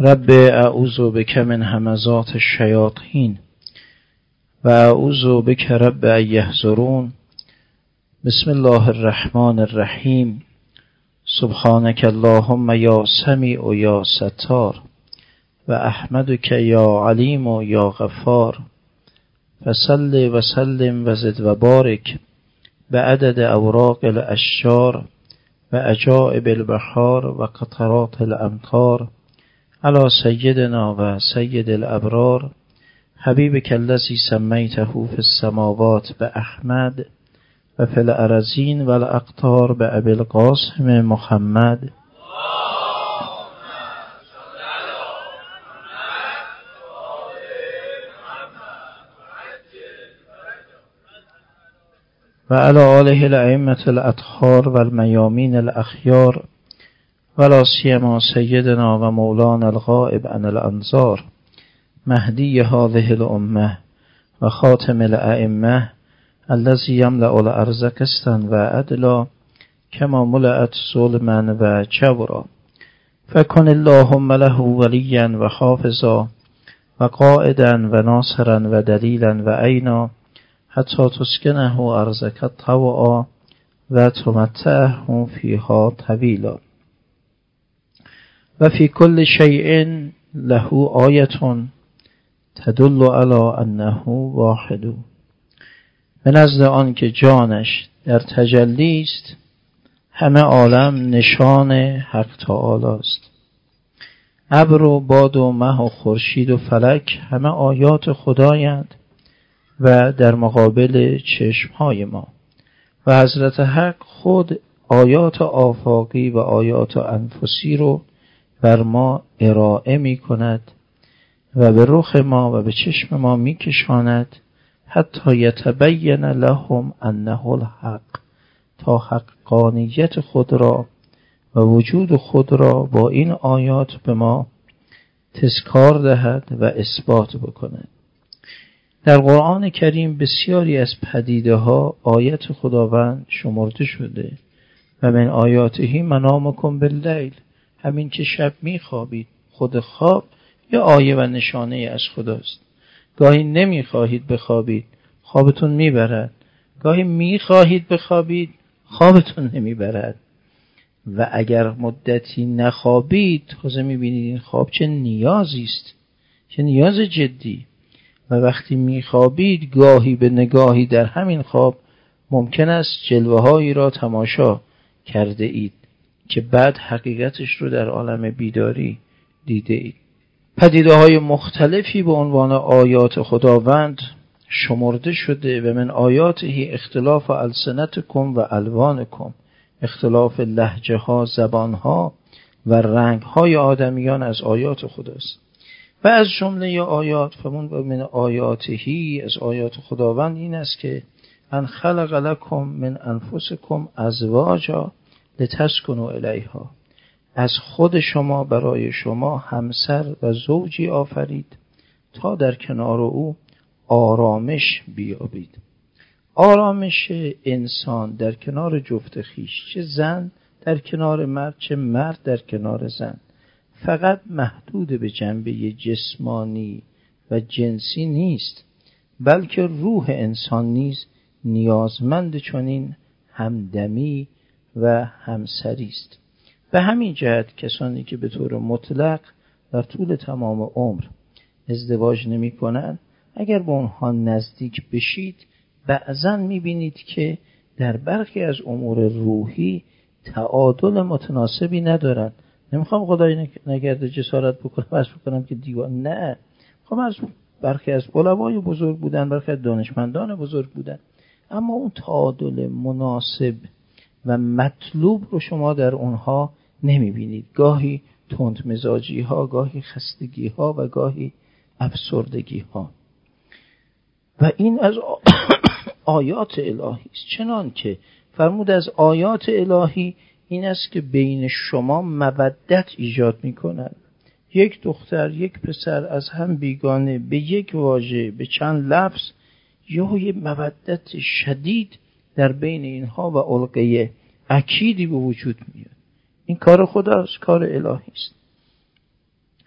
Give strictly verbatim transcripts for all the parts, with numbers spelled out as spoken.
رب اعوذ بک من همزات الشیاطین و اعوذ بک رب ان یحضرون. بسم الله الرحمن الرحیم. سبحانك اللهم یا سمیع یا ستار و احمدک یا علیم و یا غفار. فصل و سلم و زد و بارک به عدد اوراق الاشجار و عجائب البحار و قطرات الامطار علی سیدنا و سید الابرار حبیبک الذی سمیته فی السماوات به احمد و فی الارضین و الاقطار به ابی القاسم محمد. و علی آله الائمة الاطهار و المیامین الاخیار و لا سیما سیدنا و مولانا الغائب عن الانظار مهدی هذه الامه و خاتم الائمه الذی یملأ الارض قسطا و عدلا کما ملأت ظلما و جورا. فکن اللهم له ولیا و حافظا و قائدا و ناصرا و دلیلا و عینا حتی تسکنه ارضک طوعا و تمتعه فیها طویلا. و فی کل شیء له آیه تدل علی انه واحد. به نزد آن که جانش در تجلی است همه عالم نشان حق تعالی است. ابر و باد و مه و خورشید و فلک همه آیات خدایند و در مقابل چشمهای ما، و حضرت حق خود آیات آفاقی و آیات انفسی رو بر ما ارائه می کند و به رخ ما و به چشم ما می کشاند حتی یتبین لهم انه الحق، تا حقانیت خود را و وجود خود را با این آیات به ما تذکار دهد و اثبات بکند. در قرآن کریم بسیاری از پدیده ها آیت خداوند شمرده شده و من آیاته منامکم باللیل، همین که شب میخوابید. خود خواب یا آیه و نشانه از خداست. گاهی نمیخواهید بخوابید، خوابتون میبرد. گاهی میخواهید بخوابید، خوابتون نمیبرد. و اگر مدتی نخوابید تازه میبینید این خواب چه نیازی است، چه نیاز جدی. و وقتی میخوابید گاهی به نگاهی در همین خواب ممکن است جلوه هایی را تماشا کرده اید که بعد حقیقتش رو در عالم بیداری دیده اید. پدیده های مختلفی به عنوان آیات خداوند شمرده شده و من آیاته اختلاف السنتکم و الوانکم، اختلاف لهجه ها، زبان ها و رنگ های آدمیان از آیات خداست. و از جمله آیات فمون من آیاتهی، از آیات خداوند این است که ان خلق لکم من انفسکم ازواجا لتسکنوا الیها، از خود شما برای شما همسر و زوجی آفرید تا در کنار او آرامش بیابید. آرامش انسان در کنار جفت خیش، چه زن در کنار مرد، چه مرد در کنار زن، فقط محدود به جنبه جسمانی و جنسی نیست، بلکه روح انسان نیز نیازمند چنین همدمی و همسری است. به همین جهت کسانی که به طور مطلق در طول تمام عمر ازدواج نمی کنند، اگر به اونها نزدیک بشید بعضا می بینید که در برخی از امور روحی تعادل متناسبی ندارند. نمیخوام خدای نگرده جسارت بکنم عرض بکنم که دیوان، نه، خب از برخی از علمای بزرگ بودن، برخی از دانشمندان بزرگ بودن، اما اون تعادل مناسب و مطلوب رو شما در اونها نمیبینید. گاهی تند مزاجی ها، گاهی خستگی ها و گاهی افسردگی ها. و این از آیات الهی است. چنان که فرمود از آیات الهی این است که بین شما مودت ایجاد می کند. یک دختر یک پسر از هم بیگانه به یک واژه، به چند لفظ، یا یه مودت شدید در بین اینها و علقه اکیدی به وجود میاد. این کار خداست، کار الهی است.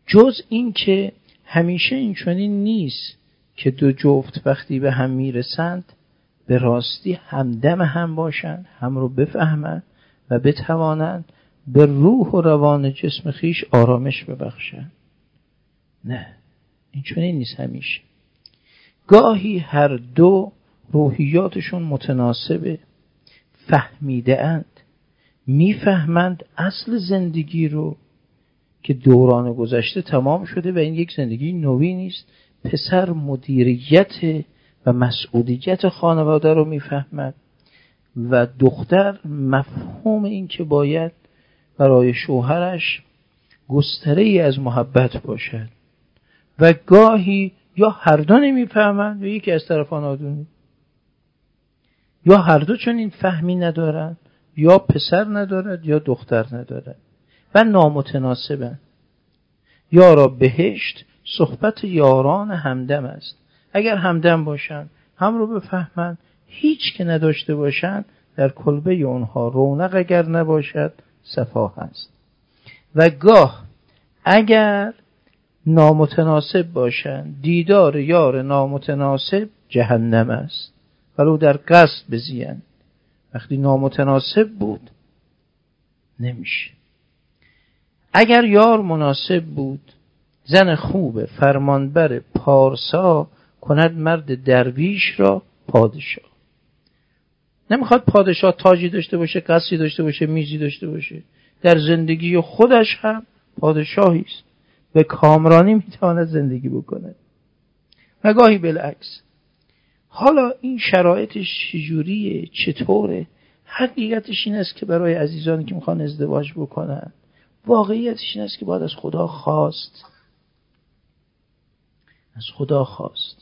جز این که همیشه این چنین نیست که دو جفت وقتی به هم میرسند به راستی همدم هم باشند، هم رو بفهمند و بتوانند به روح و روان جسم خیش آرامش ببخشند. نه، این چنین نیست. همیشه گاهی هر دو روحیاتشون متناسبه، فهمیده اند، میفهمند اصل زندگی رو که دوران گذشته تمام شده و این یک زندگی نوی نیست. پسر مدیریت و مسئولیت خانواده رو میفهمد و دختر مفهوم این که باید برای شوهرش گستره ای از محبت باشد و گاهی یا هر دو نمیفهمند و یکی از طرفان آدونی، یا هر دو چون این فهمی ندارند، یا پسر ندارد یا دختر ندارد و نامتناسبند. یارا بهشت صحبت یاران همدم است. اگر همدم باشند، هم رو بفهمند، هیچ که نداشته باشند، در کلبه اونها رونق اگر نباشد صفا است. و گاه اگر نامتناسب باشند، دیدار یار نامتناسب جهنم است، ولو در قصد بزیند. وقتی نامتناسب بود نمیشه. اگر یار مناسب بود، زن خوب فرمانبر پارسا کند مرد درویش را پادشاه. نمیخواد پادشاه تاجی داشته باشه، قصری داشته باشه، میزی داشته باشه. در زندگی خودش هم پادشاهی است، به کامرانی میتواند زندگی بکنه. و گاهی بالعکس. حالا این شرایطش چجوریه، چطوره؟ حقیقتش این است که برای عزیزانی که میخوان ازدواج بکنن، واقعیتش این است که باید از خدا خواست. از خدا خواست.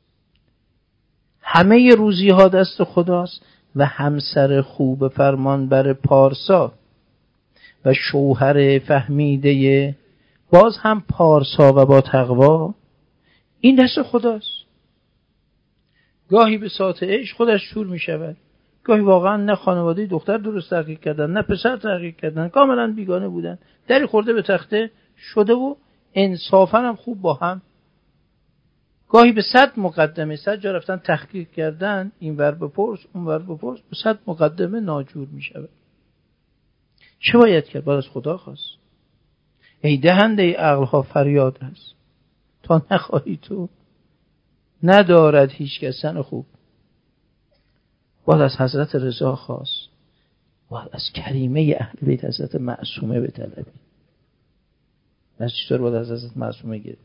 همه روزی ها دست خداست و همسر خوب فرمانبر پارسا و شوهر فهمیده باز هم پارسا و با تقوا، این دست خداست. گاهی به ساعت عشق خودش شور می شود، گاهی واقعا نه خانواده دختر درست تحقیق کردن نه پسر تحقیق کردن، کاملا بیگانه بودن، دری خورده به تخته شده و انصافا هم خوب با هم. گاهی به صد مقدمه، صد جا رفتن تحقیق کردن، این ور بپرس اون ور بپرس، به صد مقدمه ناجور می شود. چه باید کرد؟ باید از خدا خواست. ای دهنده عقلها فریاد هست، تا نخواهی تو ندارد هیچ کس زن خوب. باید از حضرت رضا خواست، باید از کریمه اهل بیت حضرت معصومه بطلبی. از چطور باید از حضرت معصومه گرفت؟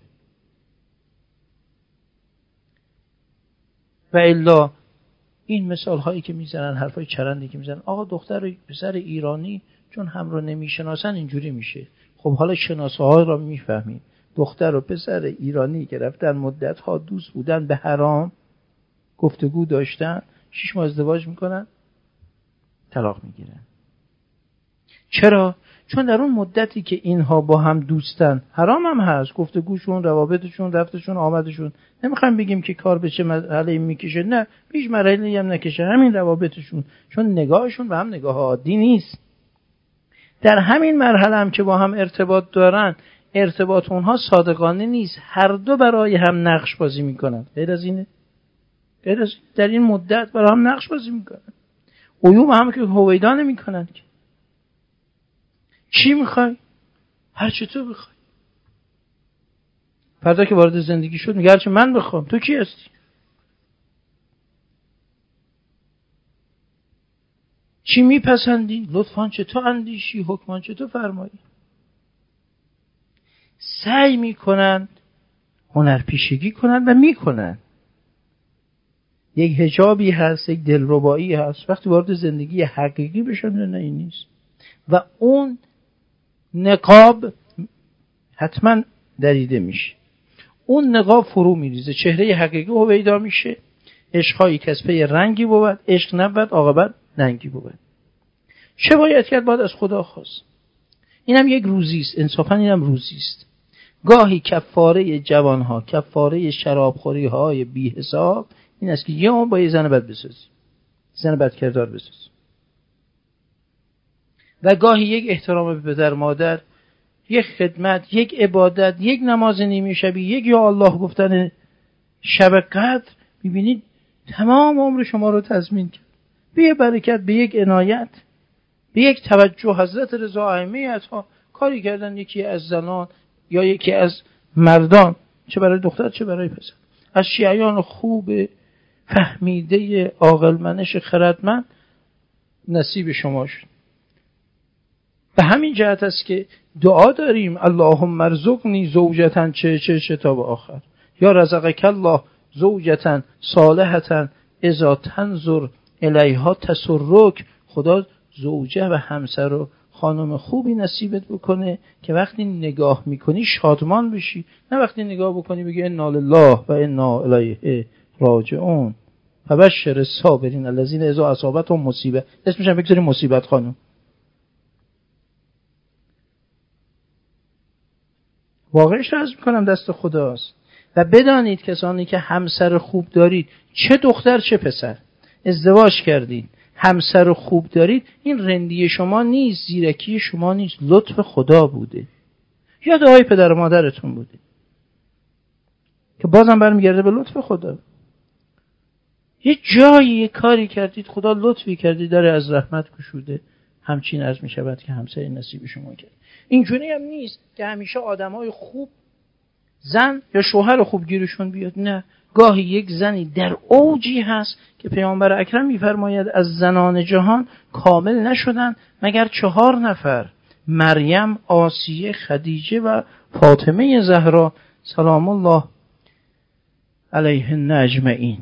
و الا این مثال هایی که میزنن، حرفای چرندی که میزنن، آقا دختر و پسر ایرانی چون هم رو نمیشناسن اینجوری میشه. خب حالا شناسه های را میفهمیم. دختر و پسر ایرانی که رفتن مدت ها دوست بودن، به حرام گفتگو داشتن، شش ماه ازدواج میکنن، طلاق میگیرن. چرا؟ چون در اون مدتی که اینها با هم دوستن، حرام هم هست گفتگوشون، روابطشون، رفتشون، آمدشون. نمیخوایم بگیم که کار به چه مرحله میکشه، نه، هیچ مرحله هم نکشه، همین روابطشون، چون نگاهشون به هم نگاه عادی نیست. در همین مرحله هم که با هم ارتباط دارن، ارتباط اونها صادقانه نیست، هر دو برای هم نقش بازی میکنن. غیر از اینه؟ غیر از در این مدت برای هم نقش بازی میکنن. عیوب هم که هویدا نمیکنن. چی میخوای؟ هر چی تو بخوای. فردا که وارد زندگی شد میگه هرچی من بخوام. تو کی هستی؟ چی میپسندی؟ لطفاً چه تو اندیشی، حکمان چه تو فرمایی. سعی میکنن هنرپیشگی کنن و میکنن. یک حجابی هست، یک دلربایی هست. وقتی وارد زندگی حقیقی بشن نه این نیست. و اون نقاب حتما دریده میشه. اون نقاب فرو میریزه، چهره حقیقی رو پیدا میشه. عشقایی کسبه رنگی بود، عشق نبود عاقبت ننگی بود. چه باید کرد؟ باید از خدا خواست. اینم یک روزی است، انصافا اینم روزی است. گاهی کفاره جوانها، کفاره شرابخوری های بی حساب این است که یه اون با یه زن بد بسازی، زن بد کردار بسازی. و گاهی یک احترام به پدر مادر یک خدمت، یک عبادت، یک نماز نیمه شبی، یک یا الله گفتن شب قدر، میبینید تمام عمر شما رو تضمین کرد. به یک برکت، به یک عنایت، به یک توجه. حضرت رضا ائمه ها کاری کردن، یکی از زنان یا یکی از مردان، چه برای دختر چه برای پسر، از شیعیان خوب فهمیده عاقل منش خردمند نصیب شما شد. به همین جهت است که دعا داریم اللهم ارزقنی زوجتن چه چه چه تا به آخر، یا رزقک الله زوجتن صالحتن اذا تنظر الیها تسرک. خدا زوجه و همسر و خانم خوبی نصیبت بکنه که وقتی نگاه میکنی شادمان بشی، نه وقتی نگاه بکنی بگی انا لله و انا الیه راجعون. فبشر الصابرین الذین اذا اصابتهم مصیبه، اسمش هم بگذاریم مصیبت خانم. واقعش رو عرض میکنم دست خداست. و بدانید کسانی که همسر خوب دارید، چه دختر چه پسر، ازدواج کردید، همسر خوب دارید، این رندی شما نیست، زیرکی شما نیست، لطف خدا بوده یا دعای پدر و مادرتون بوده که بازم برمیگرده به لطف خدا. یه جایی یه کاری کردید، خدا لطفی کردید، داره از رحمت گشوده، همچین عرض می شود که همسر نصیب شما کرد. اینجوری هم نیست که همیشه آدمای خوب زن یا شوهر خوب گیرشون بیاد، نه. گاهی یک زنی در اوجی هست که پیامبر اکرم می‌فرماید از زنان جهان کامل نشدن مگر چهار نفر: مریم، آسیه، خدیجه و فاطمه زهرا سلام الله علیهن اجمعین.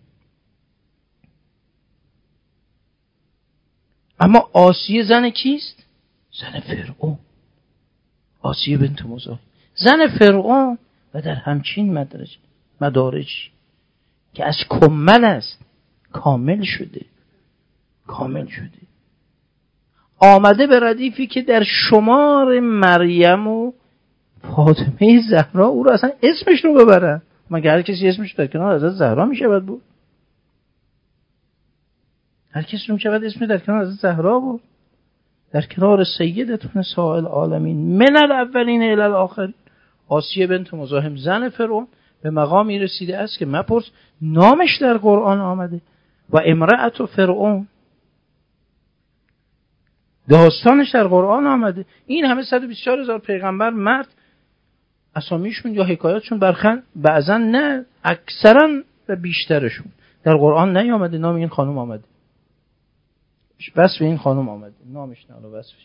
اما آسیه زن کیست؟ زن فرعون، آسیه بنت مزاحم، زن فرعون. و در همچین مدرج مدارج که از کمل است کامل شده، کامل شده. آمده به ردیفی که در شمار مریم و فاطمه زهرا او رو اصلا اسمش رو ببرن. مگر هر کسی اسمش در کنار حضرت زهرا می شود بود؟ هر کسی رو می شود اسمش در کنار حضرت زهرا بود؟ در کنار سیدتون سائل عالمین من الاولین الی الاخرین. آسیه بنت مزاحم زن فرعون به مقامی رسیده است که مپرس نامش در قرآن آمده. و امرأت فرعون داستانش در قرآن آمده. این همه صد و بیست و چهار هزار پیغمبر مرد اسامیشون یا حکایاتشون برخن بعضا نه اکثرا و بیشترشون در قرآن نیامده. نام این خانم آمده، وصف این خانم آمده، نامش نه ولی وصفش.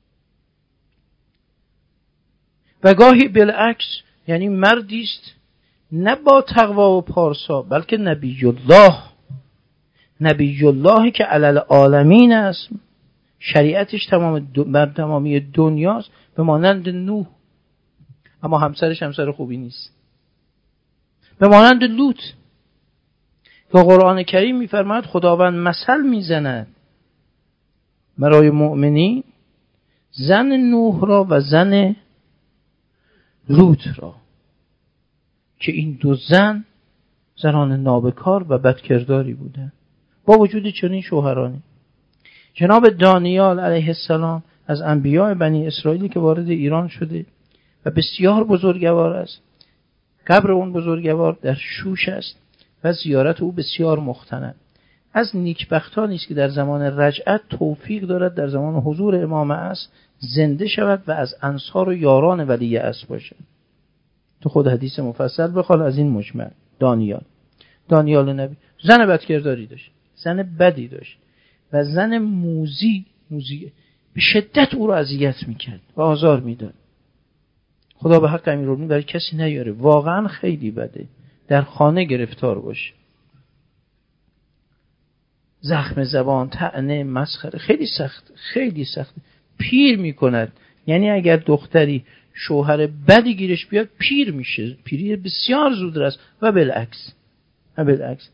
و گاهی بالعکس، یعنی مردی است نه با تقوا و پارسا بلکه نبی الله، نبی اللهی که علی العالمین است، شریعتش تمام دو... تمامی دنیاست، به مانند نوح. اما همسرش همسر خوبی نیست، به مانند لوط. و قرآن کریم میفرماید خداوند مثل میزند برای مؤمنین زن نوح را و زن لوط را که این دو زن زنان نابکار و بدکرداری بودند با وجود چنین شوهرانی. جناب دانیال علیه السلام از انبیاء بنی اسرائیلی که وارد ایران شده و بسیار بزرگوار است. قبر اون بزرگوار در شوش است و زیارت او بسیار مختنم. از نیکبختانی است که در زمان رجعت توفیق دارد در زمان حضور امام است زنده شود و از انصار و یاران ولی است باشد. تو خود حدیث مفصل بخوان از این مجمل. دانیال دانیال نبی زن بدکرداری داشت، زن بدی داشت و زن موذی موذی به شدت او را اذیت میکرد و آزار میداد. خدا به حق امیرالمومنین برای کسی نیاره، واقعا خیلی بده در خانه گرفتار باشه. زخم زبان، طعنه، مسخره، خیلی سخت، خیلی سخت. پیر میکند. یعنی اگر دختری شوهر بدی گیرش بیاد پیر میشه، پیری بسیار زود رس. و بالعکس و بالعکس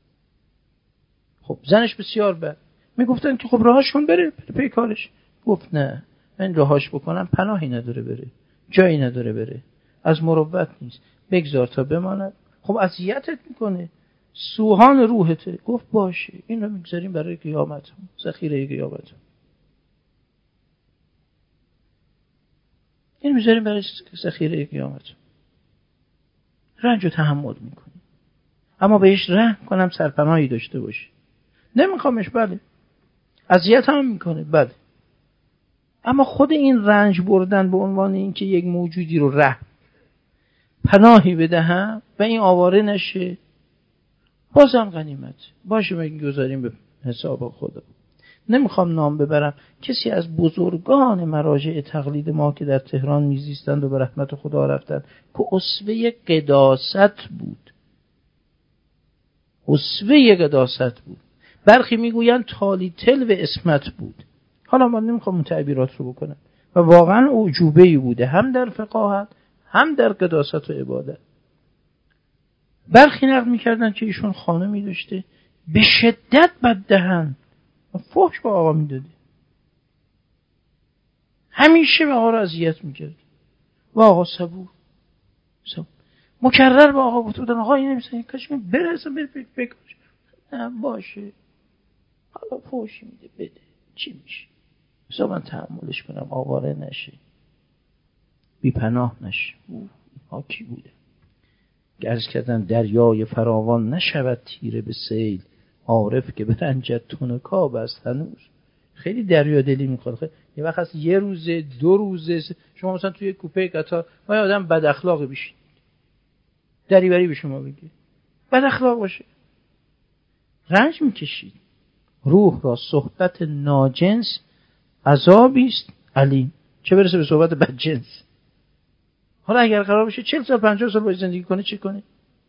خب زنش بسیار بد. میگفتن که خب راهاش کن بره پی کارش. گفت نه، من راهاش بکنم پناهی نداره بره، جایی نداره بره، از مروت نیست، بگذار تا بماند. خب اذیتت میکنه، سوهان روحته. گفت باشه این رو میگذاریم برای قیامت، ذخیره قیامت. این میذاریم برای ذخیره قیامت. رنج رو تحمل میکنی، اما بهش رحم کنم سرپناهی داشته باشی. نمیخوامش، بله. اذیت هم میکنه، بله. اما خود این رنج بردن به عنوان این که یک موجودی رو رحم پناهی بدهم و این آواره نشه، بازم غنیمت. باشه میگذاریم به حساب خدا. نمیخوام نام ببرم، کسی از بزرگان مراجع تقلید ما که در تهران میزیستند و به رحمت خدا رفتند که اسوه قداست بود، اسوه قداست بود. برخی میگویند تالی تل و اسمت بود. حالا من نمیخوام اون تعبیرات رو بکنم و واقعا اعجوبه‌ای بوده، هم در فقاهت هم در قداست و عبادت. برخی نقل میکردن که ایشون خانمی داشته به شدت بددهن و فحش با آقا میداده، همیشه به آقا رو اذیت میکرد و آقا صبور صبور مکرر به آقا گفته بودن آقا این نمیسن کاش می برسه بر بکش. نه باشه، حالا فحش میده بده، چی میشه؟ بسا من تحملش کنم، آواره نشه، بی پناه نشه. ها کی بوده؟ گرز کردن دریای فراوان نشود تیره به سیل، عارف که برنجد تنکاب است هنوز. خیلی دریا دلی میخواد. خیلی یه وقت هست یه روزه دو روزه شما مثلا توی کوپه قطار ما یه آدم بد اخلاقی بشید، دریوری به شما بگه، بد اخلاق باشه، رنج میکشید. روح را صحبت ناجنس عذابی است علیم، چه برسه به صحبت بدجنس. حالا اگر قرار باشه چهل سال پنجاه سال باید زندگی کنه چی کنه؟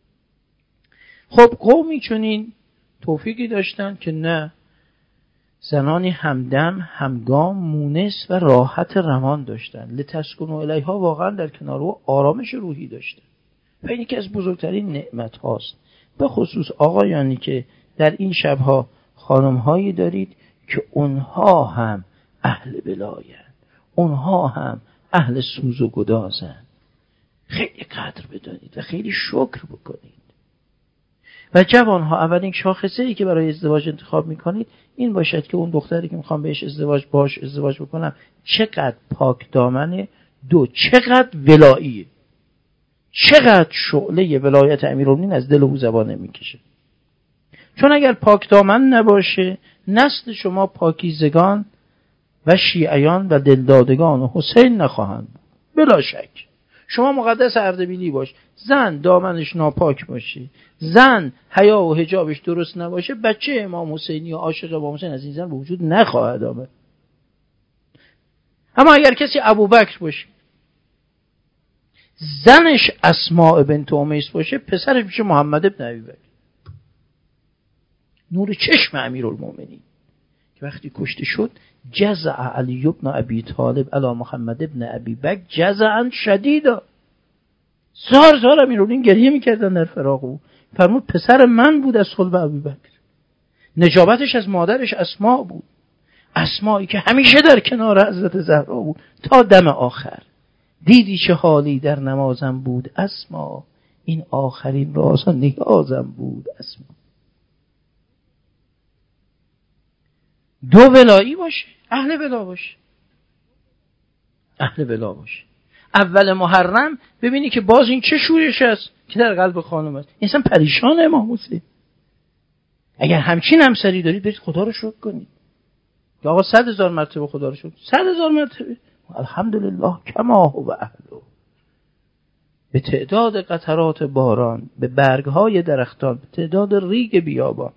خب قومی چنین توفیقی داشتن که نه، زنانی همدم همگام مونس و راحت روان داشتن، لتسکنوا الیها، واقعا در کنار او آرامش روحی داشتن و این یکی از بزرگترین نعمت هاست. به خصوص آقایانی که در این شبها خانمهایی دارید که اونها هم اهل بلاین، اونها هم اهل سوز و گدازن، خیلی قدر بدانید و خیلی شکر بکنید. و جوانها اولین شاخصه‌ای که برای ازدواج انتخاب میکنید این باشد که اون دختری که میخوام بهش ازدواج باش ازدواج بکنم چقدر پاک دامنه، دو چقدر ولاییه، چقدر شعله ولایت امیرالمومنین از دل او زبانه میکشه. چون اگر پاک دامن نباشه نسل شما پاکیزگان و شیعیان و دلدادگان و حسین نخواهند بود. بلا شک شما مقدس اردبیلی باش، زن دامنش ناپاک باشه، زن حیا و حجابش درست نباشه، بچه امام حسینی و عاشق امام حسین از این زن به وجود نخواهد آمد. اما اگر کسی ابوبکر باشه، زنش اسماء بنت امیس باشه، پسرش میشه محمد ابن ابیبکر، نور چشم امیرالمومنین که وقتی کشته شد جزع علی ابن ابی طالب علی محمد ابن ابی بکر جزعا شدیدا، زار زار امیرالمومنین گریه میکردن در فراق او. فرمود پسر من بود از صلب ابی بکر، نجابتش از مادرش اسماء بود، اسمایی که همیشه در کنار حضرت زهرا بود تا دم آخر. دیدی چه حالی در نمازم بود اسما، این آخرین راز و نیازم بود اسما. دو ولایی باشه، اهل ولا باشه، اهل ولا باشه. اول محرم ببینی که باز این چه شورش است که در قلب خانم است. انسان پریشان امام حسین. اگر همچین همسری دارید برید خدا رو شکر کنید که آقا صد هزار مرتبه خدا رو شکر، صد هزار مرتبه الحمدلله کما هو اهله. به تعداد قطرات باران، به برگهای درختان، به تعداد ریگ بیابان،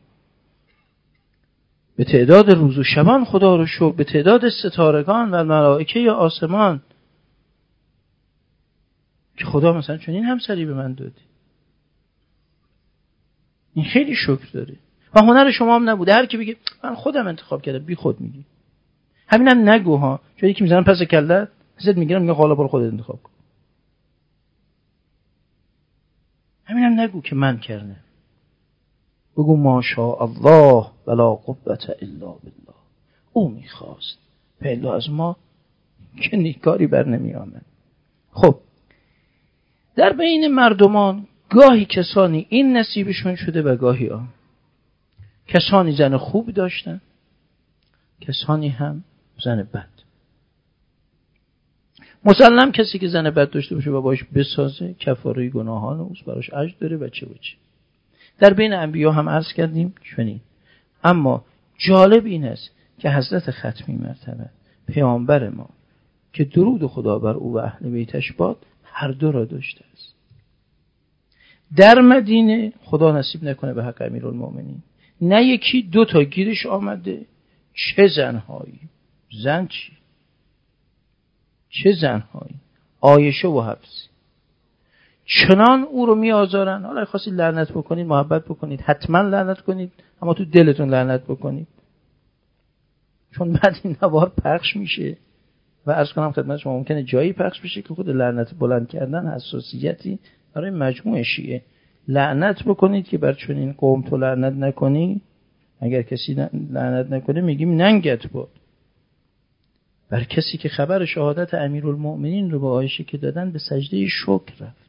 به تعداد روز و شبان خدا رو شکر، به تعداد ستارگان و ملائکه آسمان که خدا مثلا چون این همسری به من داده. این خیلی شکر داره و هنر شما هم نبوده. هر کی بگه من خودم انتخاب کردم، بی خود میگی. همینم نگو ها، چون یکی میزنن پس کلت ازت میگیرن میگه حالا برو خودت انتخاب کن. همینم نگو که من کردم. بگو ماشاءالله ولا قوة الا بالله. او میخواست، پیدا از ما که نیکاری بر نمی آمد. خب در بین مردمان گاهی کسانی این نصیبشون شده و گاهی آن. کسانی زن خوب داشتن، کسانی هم زن بد. مسلم کسی که زن بد داشته باشه و باش بسازه کفاره گناهان اوست، براش اجر داره و چه و چه. در بین انبیا هم عرض کردیم چنین. اما جالب این است که حضرت ختمی مرتبه پیامبر ما که درود خدا بر او و اهل بیتش باد هر دو را داشته است. در مدینه خدا نصیب نکنه به حق امیرالمومنین نه یکی دو تا گیرش آمده. چه زنهایی، زن چی؟ چه زنهایی، عایشه و حفصه چنان او رو می آزارن. حالا خواستید لعنت بکنید محبت بکنید حتما لعنت کنید، اما تو دلتون لعنت بکنید، چون بعد این نوار پخش میشه و عرض کنم خدمت شما ممکنه جایی پخش بشه که خود لعنت بلند کردن حساسیتی برای مجموع شیعه. لعنت بکنید که بر چون این قوم تو لعنت نکنی، اگر کسی لعنت نکنه میگیم ننگت باد. بر کسی که خبر شهادت امیرالمؤمنین رو به عایشه که دادن به سجده شکر رفت.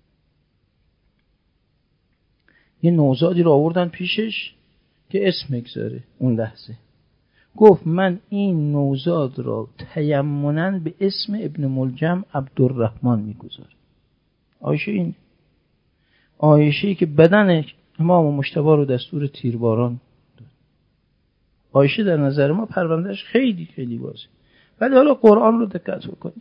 یه نوزادی رو آوردن پیشش که اسم بگذاره. اون لحظه گفت من این نوزاد را تیمناً به اسم ابن ملجم عبدالرحمن میگذارم. عایشه این عایشه‌ای که بدن امام مجتبی رو دستور تیرباران داد. عایشه در نظر ما پروندهش خیلی خیلی واضحه. ولی حالا قرآن رو دقت بکنید.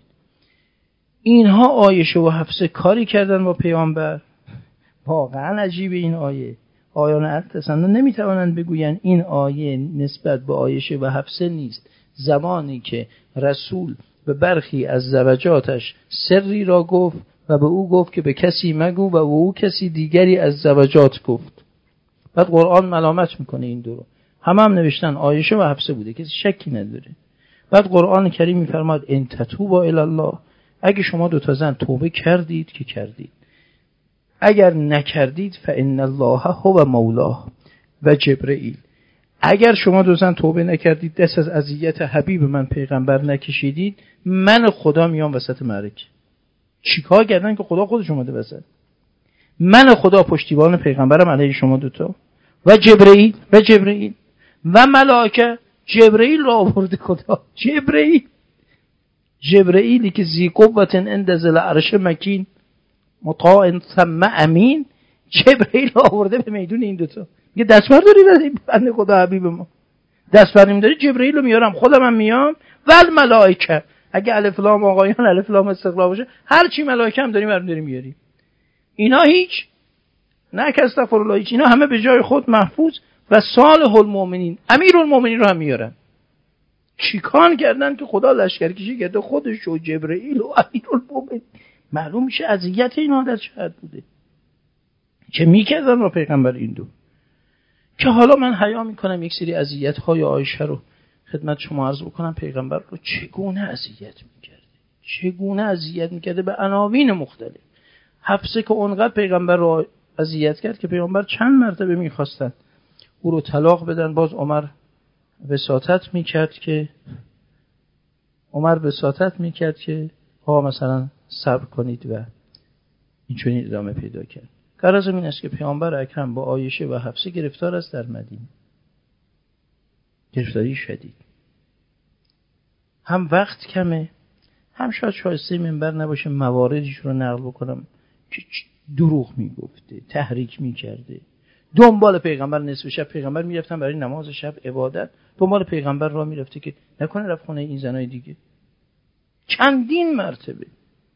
اینها عایشه و حفصه کاری کردن با پیامبر. واقعا عجیبه این آیه. آیان اصلا نمیتوانند بگویند این آیه نسبت به عایشه و حفصه نیست. زمانی که رسول به برخی از زوجاتش سری را گفت و به او گفت که به کسی مگو و به او کسی دیگری از زوجات گفت. بعد قرآن ملامت میکنه این دو رو. همه هم نوشتن عایشه و حفصه بوده، کسی شکی نداره. بعد قرآن کریم میفرماد ان تتوبا الی الله، اگه شما دو تا زن توبه کردید که کردید، اگر نکردید فان الله هو مولاه و جبرئیل. اگر شما دو زن توبه نکردید، دست از اذیت حبیب من پیغمبر نکشیدید، من خدا میام وسط معرکه. چیکار کردن که خدا خودش اومده وسط؟ من خدا پشتیبان پیغمبرم علیه شما دوتا و جبرئیل و جبرئیل و ملائکه. جبرئیل را آورده خدا. جبرئیل جبرئیلی که ذی قوة عند ذی العرش مکین مطاع ثم امین. جبرئیل را آورده به میدون این دوتا. میگه دست برداری بنده خدا حبیب ما، دست برمی داری جبرئیل رو میارم، خودم هم میام. ول ملائکه، اگه الف لام آقایان الف لام استقلال باشه، هر چی ملائکه هم داریم برمی داریم میاریم. اینا هیچ نه که استغفرالله، هیچ. اینا همه به جای خود محفوظ و صالح المؤمنین امیرالمؤمنین رو هم میارن. چیکار کردن که خدا لشکرکشی کرده خودش و جبرئیل و امیرالمؤمنین؟ معلوم میشه اذیت این عادت شد بوده که میکردن با پیغمبر این دو. که حالا من حیا میکنم یک سری اذیت های عایشه رو خدمت شما عرض بکنم. پیغمبر رو چگونه اذیت میکرده، چگونه اذیت میکرده به عناوین مختلف. حفصه که اونقدر پیغمبر رو اذیت کرد که پیغمبر چند مرتبه میخواستن او رو طلاق بدن. باز عمر وساطت میکرد که عمر وساطت میکرد که ها مثلا صبر کنید و اینچنین ادامه پیدا کرد. غرض این است که پیامبر اکرم با عایشه و حفصه گرفتار است در مدینه، گرفتاری شدید. هم وقت کمه، هم شاید شایسته منبر نباشه مواردش رو نقل بکنم که دروغ میگفته، تحریک میکرده. دنبال پیغمبر نصف شب پیغمبر میرفتن برای نماز شب عبادت، دنبال پیغمبر را میرفته که نکنه رفت خونه این زنای دیگه. چندین مرتبه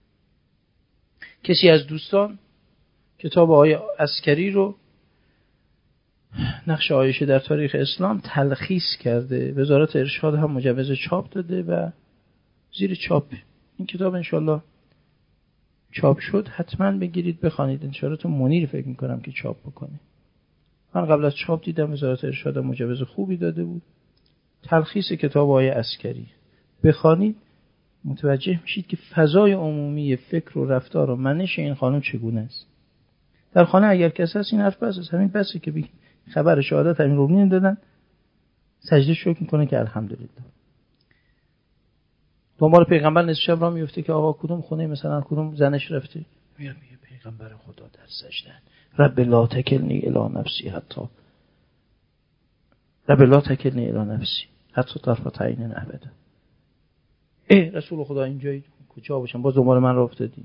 کسی از دوستان کتاب آقای عسکری رو نقش عایشه در تاریخ اسلام تلخیص کرده، وزارت ارشاد هم مجوز چاپ داده و زیر چاپ این کتاب انشالله چاپ شد. حتما بگیرید بخوانید. انشالله تو منیر فکر میکنم که چاپ بکنه. من قبل از چاپ دیدم وزارت ارشاد مجوز خوبی داده بود. تلخیص کتاب آقای عسکری بخوانید متوجه میشید که فضای عمومی فکر و رفتار و منش این خانم چگونه است. در خانه اگر کسی هست این حرف بس است، همین بسه که بگید خبر شهادت امیرالمومنین دادن، سجده شکر میکنه که الحمدلله. دنبال پیغمبر نصف شب را میفته که آقا کدوم خونه مثلا کدوم زنش رفته، میاد میگه پیغمبر خدا در سجده رب لا تکلنی الی نفسی حتی رب لا تکلنی الی نفسی حتی طرفت عین ابدا. ای رسول خدا اینجایی کجا باشم باز دنبال من راه افتادی.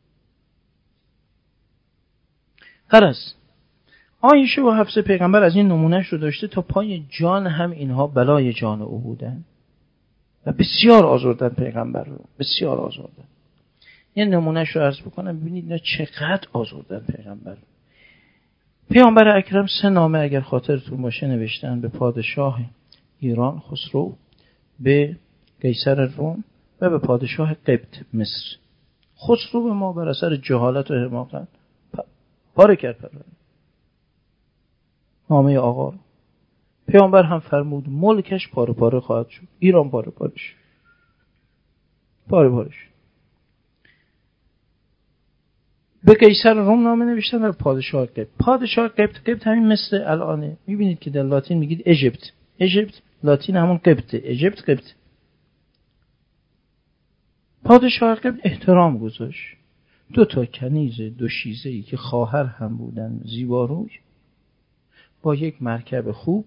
غرض عایشه و حفصه پیغمبر از این نمونهش رو داشته تا پای جان هم اینها بلای جان او بودن و بسیار آزردن پیغمبر رو، بسیار آزردن. یه نمونهش رو عرض بکنم ببینید اینا چقدر آزردن پیغمبر رو. پیامبر اکرم سه نامه اگر خاطرتون باشه نوشتن به پادشاه ایران خسرو، به قیصر روم و به پادشاه قبط مصر. خسرو به ما بر اثر جهالت و حماقت پاره کرد پرونده نامه آقا رو. پیامبر هم فرمود ملکش پاره پاره خواهد شد. ایران پاره پاره شد، پاره پاره شد. به قیصر روم نامه نوشتن و پادشاه قبط. پادشاه قبط، قبط همین مثل الانه، میبینید که در لاتین میگید اژیپت. اژیپت لاتین همون قبطه، اژیپت قبط. پادشاه قبط احترام گذاشت. دو تا کنیز دو شیزه‌ای که خواهر هم بودن زیباروی، با یک مرکب خوب،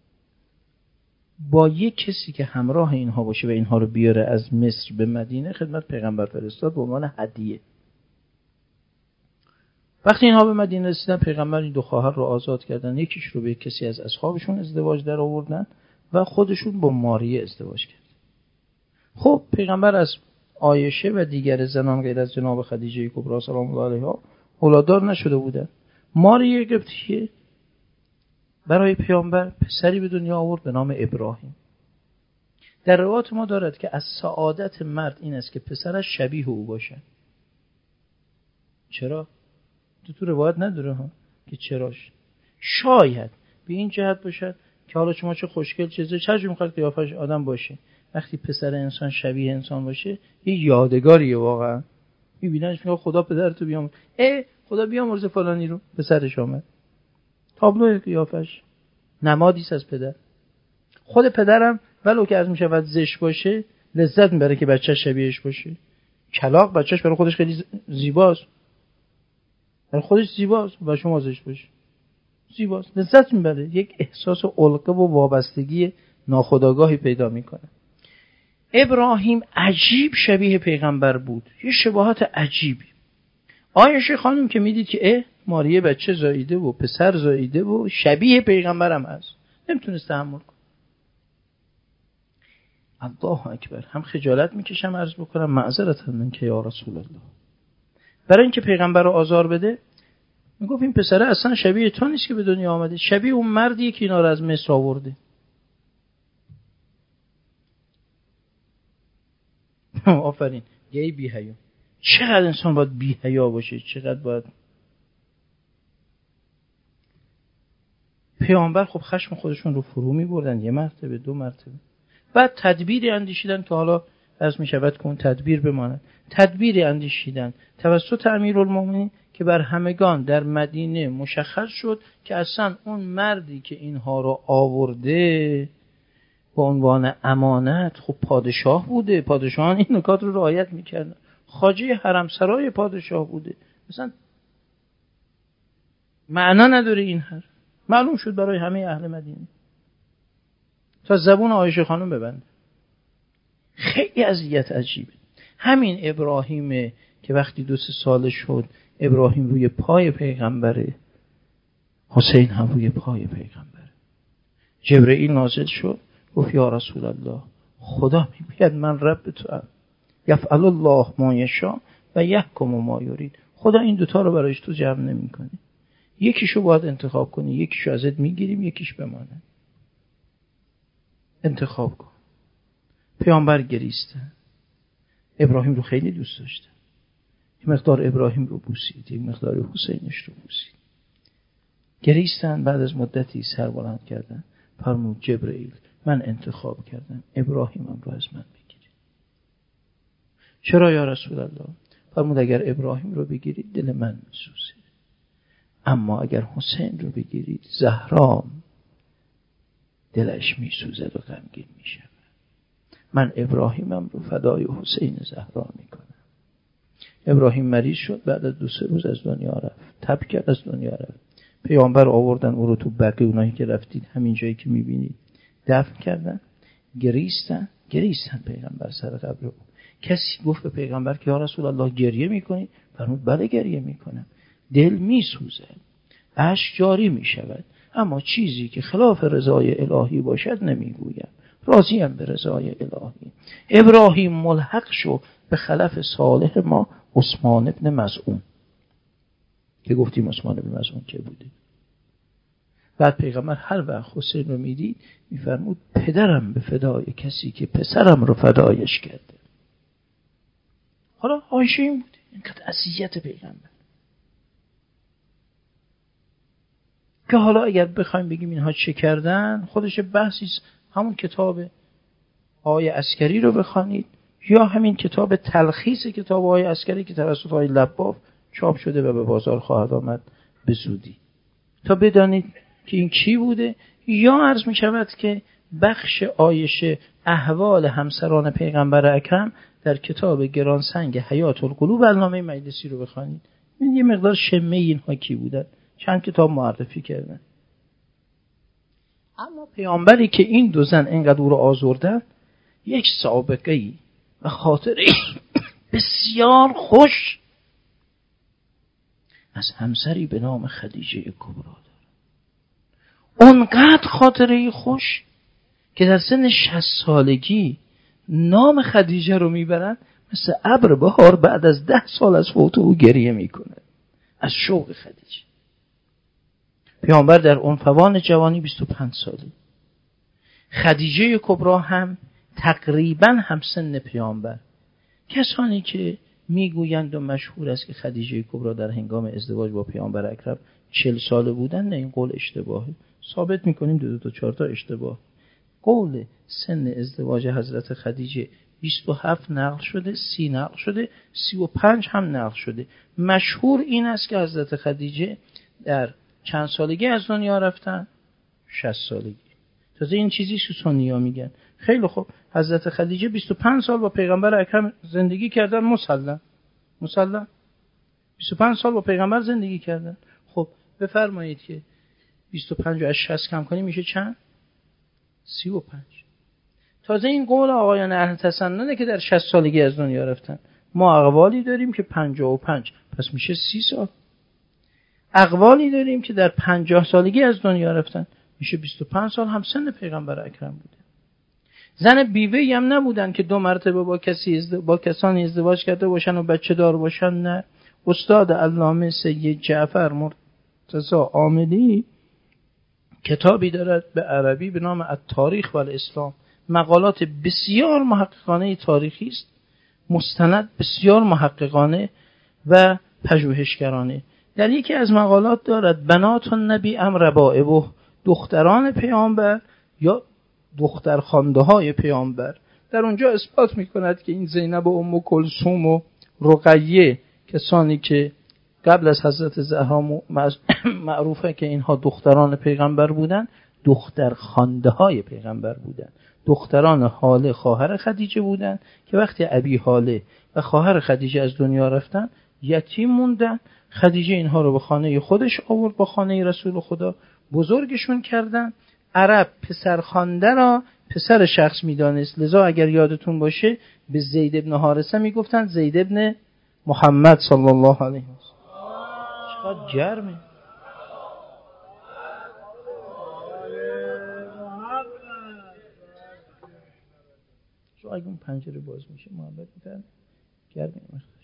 با یک کسی که همراه اینها باشه و اینها رو بیاره از مصر به مدینه خدمت پیغمبر فرستاد به عنوان هدیه. وقتی اینها به مدینه رسیدن پیغمبر این دو خواهر رو آزاد کردن، یکیش رو به کسی از اصحابشون ازدواج در آوردن و خودشون با ماریه ازدواج کرد. خب پیغمبر از عایشه و دیگر زنان غیر از جناب خدیجه کبرا سلام الله علیها اولاددار نشده بودن. ماریه قبطیه برای پیامبر پسری به دنیا آورد به نام ابراهیم. در روایات ما دارد که از سعادت مرد این است که پسرش شبیه او باشه. چرا؟ تو تو روایت نداره ها که چراش. شاید به این جهت باشد که حالا شما چه خوشگل چیزه چه میخواد قیافش آدم باشه، وقتی پسر انسان شبیه انسان باشه یه یادگاریه واقعا. میبیننش میگه خدا پدرتو بیامرزه، ای خدا بیامرزه فلانی رو، پسرش اومد. تابلو قیافش نمادی است از پدر. خود پدرم ولو که از میشود زشت باشه لذت میبره که بچه‌ش شبیهش باشه. کلاغ بچه‌ش برای خودش خیلی زیباست، برای خودش زیباست و شما زشت باشه زیباست، لذت میبره. یک احساس علقه و وابستگی ناخودآگاهی پیدا میکنه. ابراهیم عجیب شبیه پیغمبر بود، یه شباهت عجیبی. عایشه خانم که میدید که اه ماریه بچه زاییده و پسر زاییده و شبیه پیغمبرم هست، نمیتونست تحمل کنه. الله اکبر. هم خجالت میکشم عرض بکنم معذرت من که یا رسول الله، برای اینکه پیغمبر رو آزار بده میگفت این پسره اصلا شبیه تو نیست که به دنیا آمده، شبیه اون مردیه که اینا رو از مصر آورده. آفرین. یه بی حیا. چقدر انسان باید بی حیا باشه، چقدر باید. پیامبر خب خشم خودشون رو فرو می‌بردن یه مرتبه دو مرتبه، بعد تدبیری اندیشیدن که حالا از میشود که اون تدبیر بماند. تدبیری اندیشیدن توسط امیرالمومنین که بر همگان در مدینه مشخص شد که اصلا اون مردی که اینها رو آورده با عنوان امانت خب پادشاه بوده. پادشاهان این نکات رو رعایت میکردن. خواجه حرم سرای پادشاه بوده. مثلا معنا نداره این حرف. معلوم شد برای همه اهل مدینه تا زبون عایشه خانم ببند. خیلی اذیت عجیبه. همین ابراهیمه که وقتی دو سه ساله شد ابراهیم روی پای پیغمبره، حسین هم روی پای پیغمبره. جبرئیل نازل شد گفت یا رسول الله خدا میگوید من رب تو ام، یفعل الله ما یشاء و یحکم ما یرید. خدا این دوتا رو برایش تو جمع نمی‌کنه، یکیشو باید انتخاب کنی، یکیشو ازت میگیریم یکیش بمانه، انتخاب کن. پیامبر گریستن. ابراهیم رو خیلی دوست داشتن. یه مقدار ابراهیم رو بوسید، یک مقدار حسینش رو بوسید. گریستن. بعد از مدتی سر بلند کردن فرمود جبرئیل من انتخاب کردم ابراهیمم رو از من بگیرید. چرا یا رسول الله؟ فرمود اگر ابراهیم رو بگیرید دل من میسوزه، اما اگر حسین رو بگیرید زهرام دلش میسوزد و غمگین میشه. من ابراهیمم رو فدای حسین زهرا میکنم. ابراهیم مریض شد، بعد از دو سه روز از دنیا رفت، تب کرد از دنیا رفت. پیامبر آوردن او رو تو بقیع، اونایی که رفتید همین جایی که میبینید دفن کردن. گریستن گریستن پیغمبر سر قبر او. کسی گفت به پیغمبر که یا رسول الله گریه میکنی؟ فرمود بله گریه میکنم، دل میسوزه، اشک جاری میشود، اما چیزی که خلاف رضای الهی باشد نمیگویم، راضیم به رضای الهی. ابراهیم ملحق شو به خلف صالح ما عثمان ابن مظعون، که گفتیم عثمان ابن مظعون که بوده. بعد پیغمبر هر وقت حسین رو میدید میفرمود پدرم به فدای کسی که پسرم رو فدایش کرده. حالا عایشه این بوده، اینقدر اذیت پیغمبر که حالا اگر بخوایم بگیم اینها چه کردن، خودش بحثی است. همون کتاب آقای عسکری رو بخوانید یا همین کتاب تلخیص کتاب آقای عسکری که توسط آقای لباف چاپ شده و به بازار خواهد آمد به زودی، تا بدانید که این کی بوده. یا عرض می شود که بخش عایشه احوال همسران پیغمبر اکرم در کتاب گرانسنگ حیات القلوب علامه مجلسی رو بخوانید، این یه مقدار شمه اینها کی بودن، چند کتاب معرفی کردن. اما پیامبری که این دو زن اینقدر او رو آزردن، یک سابقه‌ای و خاطره بسیار خوش از همسری به نام خدیجه کبرا داره. اونقدر خاطره خوش که در سن شصت سالگی نام خدیجه رو میبرن، مثل ابر بهار بعد از ده سال از فوت او گریه میکنه از شوق خدیجه. پیامبر در عنفوان جوانی بیست و پنج سالی، خدیجه کبرا هم تقریبا همسن پیامبر. کسانی که میگویند و مشهور است که خدیجه کبرا در هنگام ازدواج با پیامبر اکرم چهل ساله بودن، نه، این قول اشتباهه. ثابت میکنیم دو دو تا چهار تا اشتباه. قول سن ازدواج حضرت خدیجه بیست و هفت نقل شده، سی نقل شده، سی و پنج هم نقل شده. مشهور این است که حضرت خدیجه در چند سالگی از دنیا رفتن؟ شصت سالگی. تازه این چیزی که سنی‌ها میگن. خیلی خوب، حضرت خدیجه بیست و پنج سال با پیغمبر اکرم زندگی کردن، مسلم مسلم بیست و پنج سال با پیغمبر زندگی کردن. خب بفرمایید که بیست و پنج از شصت کم کنیم میشه چند؟ سی و پنج. تازه این قول آقایان اهل تسننه که در شصت سالگی از دنیا رفتن. ما اقوالی داریم که پنجاه و پنج، پس میشه سی سال. اقوالی داریم که در پنجاه سالگی از دنیا رفتن، میشه بیست و پنج سال هم سن پیغمبر اکرم بوده. زن بیوه‌ای هم نبودن که دو مرتبه با کسی ازد... با کسانی ازدواج کرده باشن و بچه دار باشن، نه. استاد علامه سید جعفر مرتضی عاملی کتابی دارد به عربی به نام التاریخ و الاسلام، مقالات بسیار محققانه تاریخی است، مستند بسیار محققانه و پژوهشگرانه. در یکی از مقالات دارد بنات النبی ام ربائبه، دختران پیامبر یا دخترخوانده های پیامبر. در اونجا اثبات میکند که این زینب و ام کلثوم و رقیه، کسانی که قبل از حضرت زهرا معروفه که اینها دختران پیغمبر بودن، دخترخوانده های پیغمبر بودن. دختران حاله خواهر خدیجه بودن که وقتی ابی حاله و خواهر خدیجه از دنیا رفتن یتیم موندن. خدیجه اینها رو به خانه خودش آورد، با خانه رسول خدا بزرگشون کردن. عرب پسرخوانده را پسر شخص میدانست، لذا اگر یادتون باشه به زید ابن حارثه میگفتن زید ابن محمد صلی الله علیه و سلم. چقدر گرمه. شو اگه اون پنجره باز میشه محبت میتن گرمه.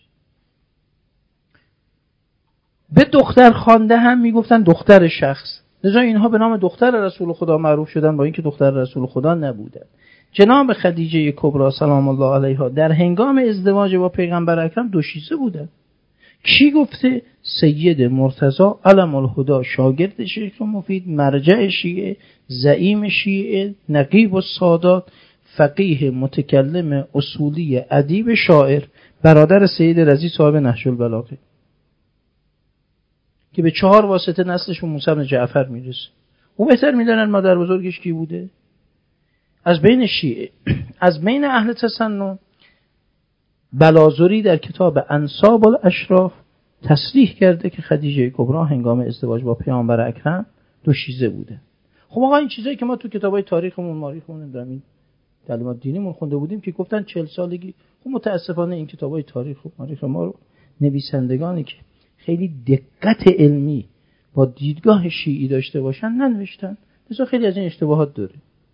به دختر خوانده هم میگفتن دختر شخص، لذا اینها به نام دختر رسول خدا معروف شدن با اینکه دختر رسول خدا نبودن. جناب خدیجه کبرا سلام الله علیها در هنگام ازدواج با پیغمبر اکرم دوشیزه بودن. کی گفته؟ سید مرتضی علم الهدا، شاگرد شیخ مفید، مرجع شیعه، زعیم شیعه، نقیب السادات، فقیه، متکلم، اصولی، ادیب، شاعر، برادر سید رضی صاحب نهج البلاغه که به چهار واسطه نسلش به موسی بن جعفر میرسه. او بهتر میدونن مادر بزرگش کی بوده. از بین شیعه، از بین اهل تسنن، بلازری در کتاب انساب الاشراف تصریح کرده که خدیجه کبرا هنگام ازدواج با پیامبر اکرم دوشیزه بوده. خب آقا این چیزایی که ما تو کتابای تاریخمون ماریخمون نمیدونم این تعلیمات دینیمون خونده بودیم که گفتن چهل سالگی. خب متاسفانه این کتابای تاریخ و تاریخ ما رو نویسندگانی که خیلی دقت علمی با دیدگاه شیعی داشته باشن ننوشتن. مثلا خیلی از این اشتباهات داره.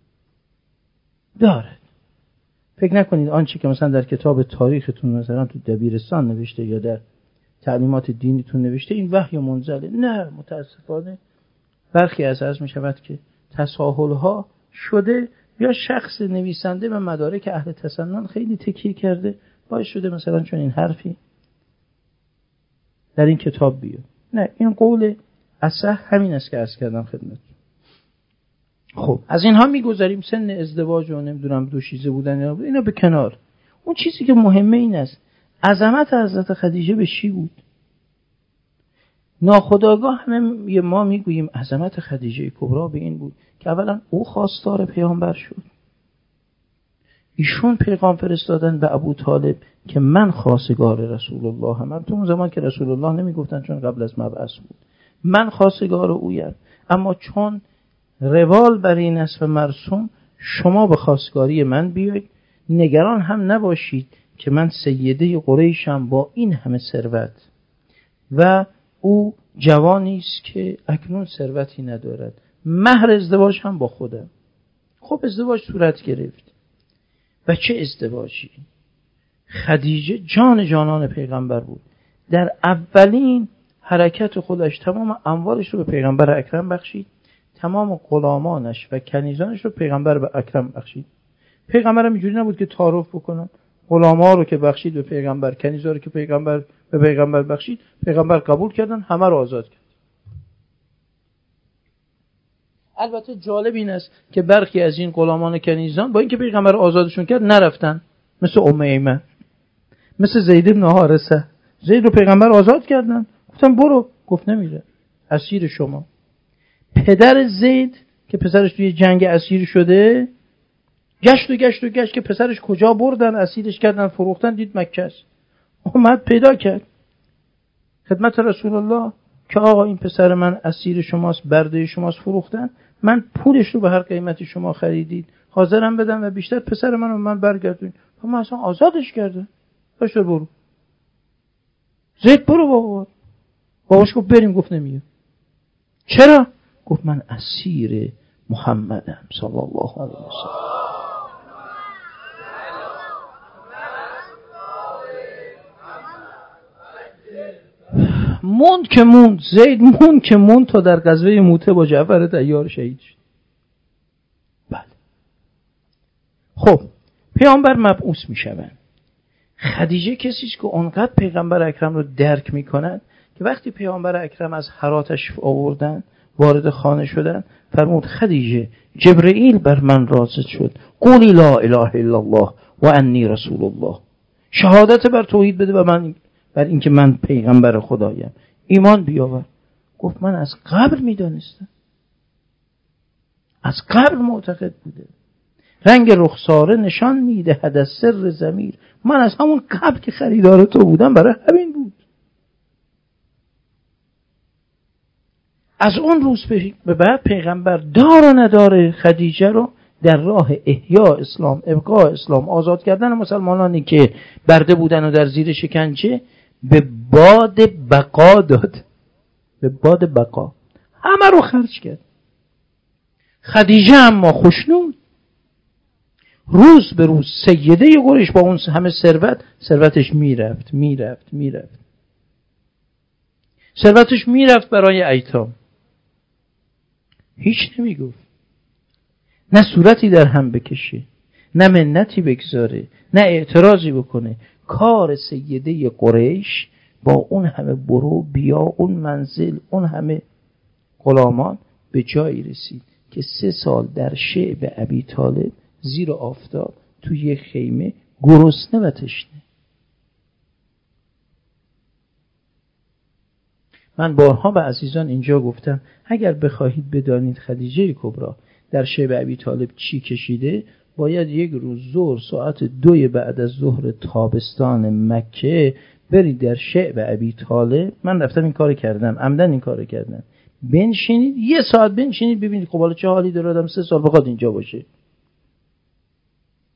داره. فکر نکنید آنچه که مثلا در کتاب تاریختون مثلا تو دبیرستان نوشته یا در تعلیمات دینیتون نوشته این وحی منزله. نه، متاسفانه برخی از از می شود که تساهل‌ها شده یا شخص نویسنده به مدارک اهل تسنن خیلی تکیه کرده باعث شده مثلا چون این حرفی در این کتاب بیاد. نه، این قول اصح همین است که عرض کردم خدمت. خب از اینها میگذاریم. سن ازدواج و نمیدونم دوشیزه بودن اینا به کنار. اون چیزی که مهمه این است عظمت حضرت خدیجه به چی بود؟ ناخودآگاه همه ما میگوییم عظمت خدیجه کبرا به این بود که اولا او خواستار پیامبر شد. ایشون پیغام فرستادن به ابو طالب که من خواستگار رسول الله هم. تو اون زمان که رسول الله نمیگفتن چون قبل از مبعث بود. من خواستگار اویم. اما چون روال بر این است و مرسوم شما به خواستگاری من بیایید. نگران هم نباشید که من سیده قریشم با این همه ثروت و او جوانی است که اکنون ثروتی ندارد. مهر ازدواج هم با خودم. خب ازدواج صورت گرفت. و چه ازدواجی؟ خدیجه جان جانان پیغمبر بود. در اولین حرکت خودش تمام اموالش رو به پیغمبر اکرم بخشید. تمام غلامانش و کنیزانش رو پیغمبر به اکرم بخشید. پیغمبر هم اینجوری نبود که تعارف بکنن. غلاما رو که بخشید به پیغمبر، کنیزا رو که پیغمبر به پیغمبر بخشید، پیغمبر قبول کردن، همه رو آزاد کرد. البته جالب این است که برخی از این غلامان کنیزان با اینکه پیغمبر آزادشون کرد نرفتن، مثل ام ایمن، مثل زید بن حارثه. زید رو پیغمبر آزاد کردن، گفتن برو، گفت نمیره، اسیر شما. پدر زید که پسرش توی جنگ اسیر شده گشت و گشت و گشت که پسرش کجا بردن، اسیرش کردن، فروختن، دید مکه است. اومد پیدا کرد خدمت رسول الله که آقا این پسر من اسیر شماست، برده شماست، فروختن، من پولش رو به هر قیمتی شما خریدید حاضرم بدم و بیشتر پسر من رو من برگردون. ما اصلا آزادش کرده. باشه برو. زید برو بابا. باباش گفت بریم، گفت نمیام. چرا؟ گفت من اسیر محمدم صلی الله علیه و سلم. موند که موند زید موند که موند تا در غزوه موته با جعفر طیار شهید شد. بله. خب پیامبر مبعوث می شوند. خدیجه کسی است که اونقدر پیغمبر اکرم رو درک می کند که وقتی پیامبر اکرم از هراتش آوردن وارد خانه شدن فرمود خدیجه جبرئیل بر من رازد شد قولی لا اله الا الله و انی رسول الله. شهادت بر توحید بده و من بر اینکه من پیغمبر خدایم ایمان بیاور. گفت من از قبل میدانستم، از قبل معتقد بوده. رنگ رخساره نشان میدهد از سر ضمیر. من از همون قبل که خریدار تو بودم برای همین بود. از اون روز به بعد پیغمبر دار و ندار خدیجه رو در راه احیا اسلام، ابقاء اسلام، آزاد کردن مسلمانانی که برده بودن و در زیر شکنجه به باد بقا داد. به باد بقا همه رو خرج کرد. خدیجه اما خوشنود روز به روز سیده قریش با اون همه ثروت، ثروتش میرفت میرفت میرفت ثروتش میرفت برای ایتام. هیچ نمیگفت، نه صورتی در هم بکشه، نه منتی بگذاره، نه اعتراضی بکنه. کار سیده قریش با اون همه برو بیا، اون منزل، اون همه غلامان به جایی رسید که سه سال در شعب ابی طالب زیر آفتاب توی یک خیمه گرسنه و تشنه. من بارها به عزیزان اینجا گفتم اگر بخواهید بدانید خدیجه کبرا در شعب ابی طالب چی کشیده، باید یک روز ظهر ساعت دوی بعد از ظهر تابستان مکه برید در شعب ابی طالب. من رفتم این کار کردم، عمدن این کار کردم. بنشینید یه ساعت، بنشینید ببینید خب حالا چه حالی داره آدم سه سال بخواد اینجا باشه.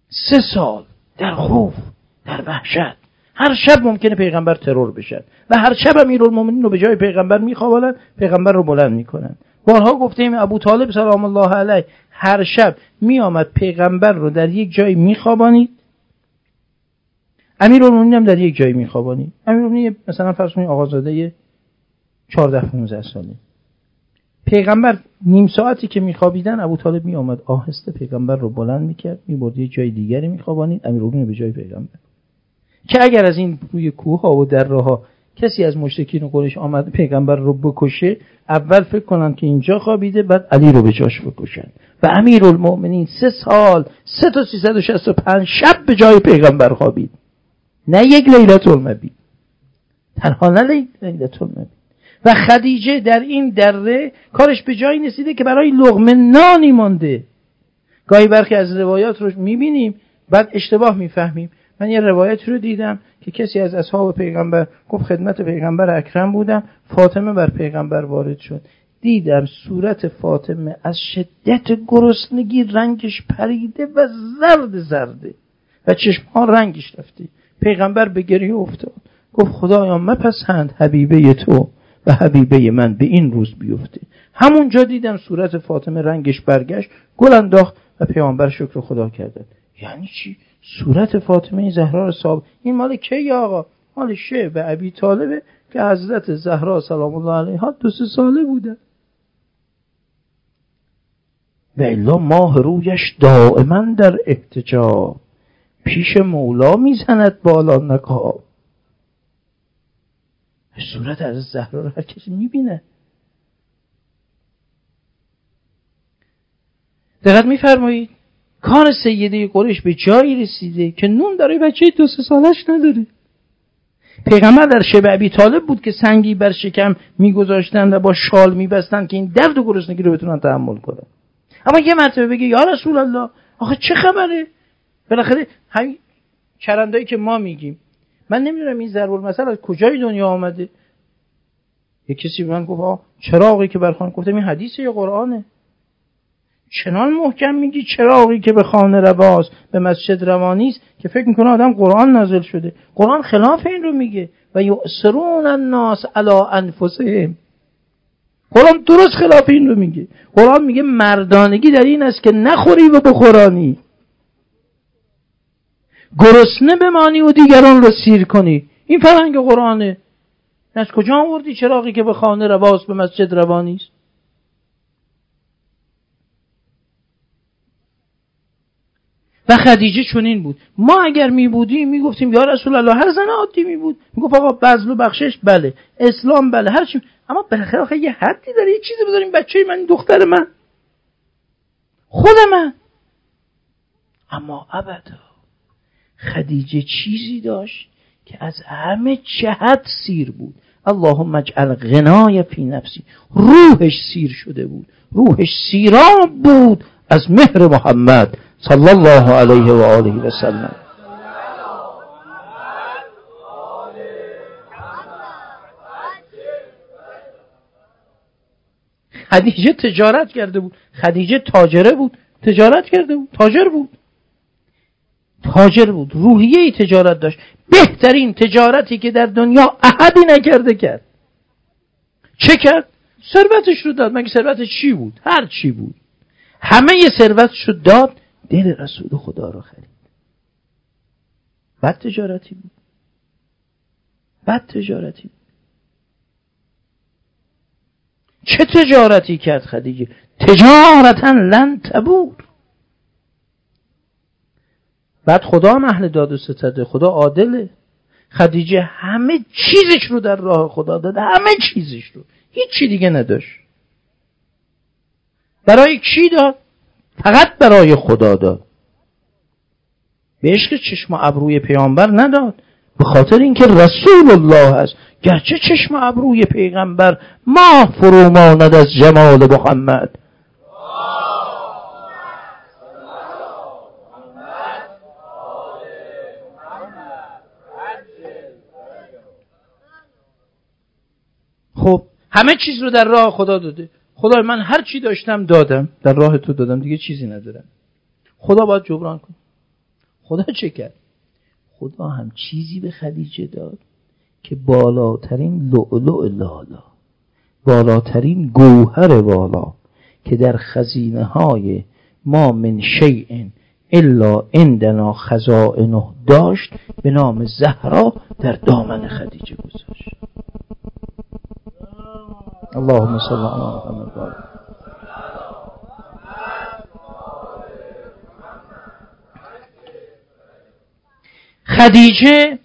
سه سال در خوف، در وحشت. هر شب ممکنه پیغمبر ترور بشن و هر شب امیرالمومنین رو به جای پیغمبر میخوابونن، پیغمبر رو بلند میکنن. بارها گفتیم ابو طالب سلام الله علیه هر شب میآمد پیغمبر رو در یک جای میخوابانید، امیرالمومنین هم در یک جای میخوابانید. امیرالمومنین مثلا فرض کنید آقازاده چهارده پانزده ساله، پیغمبر نیم ساعتی که میخوابیدن ابو طالب میآمد آهسته پیغمبر رو بلند میکرد، میبرد یه جای دیگری میخوابانید، امیرالمومنین به جای پیغمبر. که اگر از این روی کوه ها و دره ها کسی از مشرکین و قریش آمد پیغمبر رو بکشه، اول فکر کنن که اینجا خوابیده، بعد علی رو به جاش بکشن. و امیرالمومنین سه سال سه تا سیصد و شصت و پنج شب به جای پیغمبر خوابید، نه یک لیلة المبیت، تنها نه لیلة المبیت. و خدیجه در این دره کارش به جایی نسیده که برای لقمه نانی مانده. گاهی برخی از روایات رو میبینیم بعد اشتباه میفهمیم. من یه روایت رو دیدم که کسی از اصحاب پیغمبر گفت خدمت پیغمبر اکرم بودم، فاطمه بر پیغمبر وارد شد، دیدم صورت فاطمه از شدت گرسنگی رنگش پریده و زرد زرده و چشمها رنگش رفته. پیغمبر به گریه افتاد، گفت خدایا مپسند حبیبه تو و حبیبه من به این روز بیفته. همونجا دیدم صورت فاطمه رنگش برگشت، گل انداخت و پیغمبر شکر خدا کرد. یعنی چی؟ صورت فاطمه زهرا رو صاحب، این مال کی آقا؟ مال شعب ابی طالبه که حضرت زهرا سلام الله علیها دو سه ساله بوده. و الا ماه رویش دائما در احتجاب، پیش مولا میزند بالا نقاب. صورت از زهرا رو هر کسی میبینه. دقت میفرمایید کار سیده قریش به جایی رسیده که نون داره بچه دو سه سالش نداره. پیغمبر در شب ابی طالب بود که سنگی بر شکم میگذاشتن و با شال میبستن که این درد و گرسنگی رو بتونن تحمل کنن. اما یه مرتبه بگه یا رسول الله آخه چه خبره؟ بالاخره همین چرندایی که ما میگیم، من نمیدونم این ضرب المثل از کجای دنیا آمده. یه کسی به من گفت آه چراغی که بر خانه، گفتم این حدیثه یا قرآنه؟ چنان محکم میگی چراغی که به خانه رواست به مسجد روانیست که فکر میکنه آدم قرآن نازل شده. قرآن خلاف این رو میگه و یؤثرون الناس علی انفسهم. قرآن درست خلاف این رو میگه. قرآن میگه مردانگی در این است که نخوری و بخورانی، گرسنه بمانی و دیگران رو سیر کنی. این فرهنگ قرآنه. از کجا آوردی چراغی که به خانه رواست به مسجد روانیست؟ و خدیجه چنین بود. ما اگر می بودیم می گفتیم یا رسول الله، هر زن عادی می بود می گفت آقا بذل و بخشش بله، اسلام بله، هر چی، اما بالاخره آخه یه حدی داره، یه چیزی بذاریم بچه من، دختر من، خود من. اما ابدا خدیجه چیزی داشت که از همه جهت سیر بود. اللهم اجعل غنای فی نفسی، روحش سیر شده بود، روحش سیراب بود از مهر محمد صلی الله علیه و آله و سلم. خدیجه تجارت کرده بود، خدیجه تاجره بود، تجارت کرده بود، تاجر بود، تاجر بود، روحیه تجارت داشت. بهترین تجارتی که در دنیا احدی نکرده کرد. چه کرد؟ ثروتش رو داد. مگه ثروتش چی بود؟ هر چی بود، همه ثروتش رو داد، دل رسول خدا رو خرید. بد تجارتی بود، بد تجارتی بود. چه تجارتی کرد خدیجه؟ تجارتا لن تبور. بعد خدا هم اهل داد و ستده، خدا عادله. خدیجه همه چیزش رو در راه خدا داد، همه چیزش رو، هیچ چی دیگه نداشت. برای کی داد؟ فقط برای خدا داد. به عشق چشم و ابروی پیامبر نداد، به خاطر اینکه رسول الله است. گرچه چشم و ابروی پیغمبر ماه فروماند از جمال محمد. خب همه چیز رو در راه خدا داده. خدا من هر چی داشتم دادم، در راه تو دادم، دیگه چیزی ندارم. خدا باید جبران کنه. خدا چه کرد؟ خدا هم چیزی به خدیجه داد که بالاترین لؤلؤ لالا، بالاترین گوهر والا که در خزینه های ما من شیء الا عندنا خزائنه داشت، به نام زهرا در دامن خدیجه گذاشت. اللهم صل علی محمد. خدیجه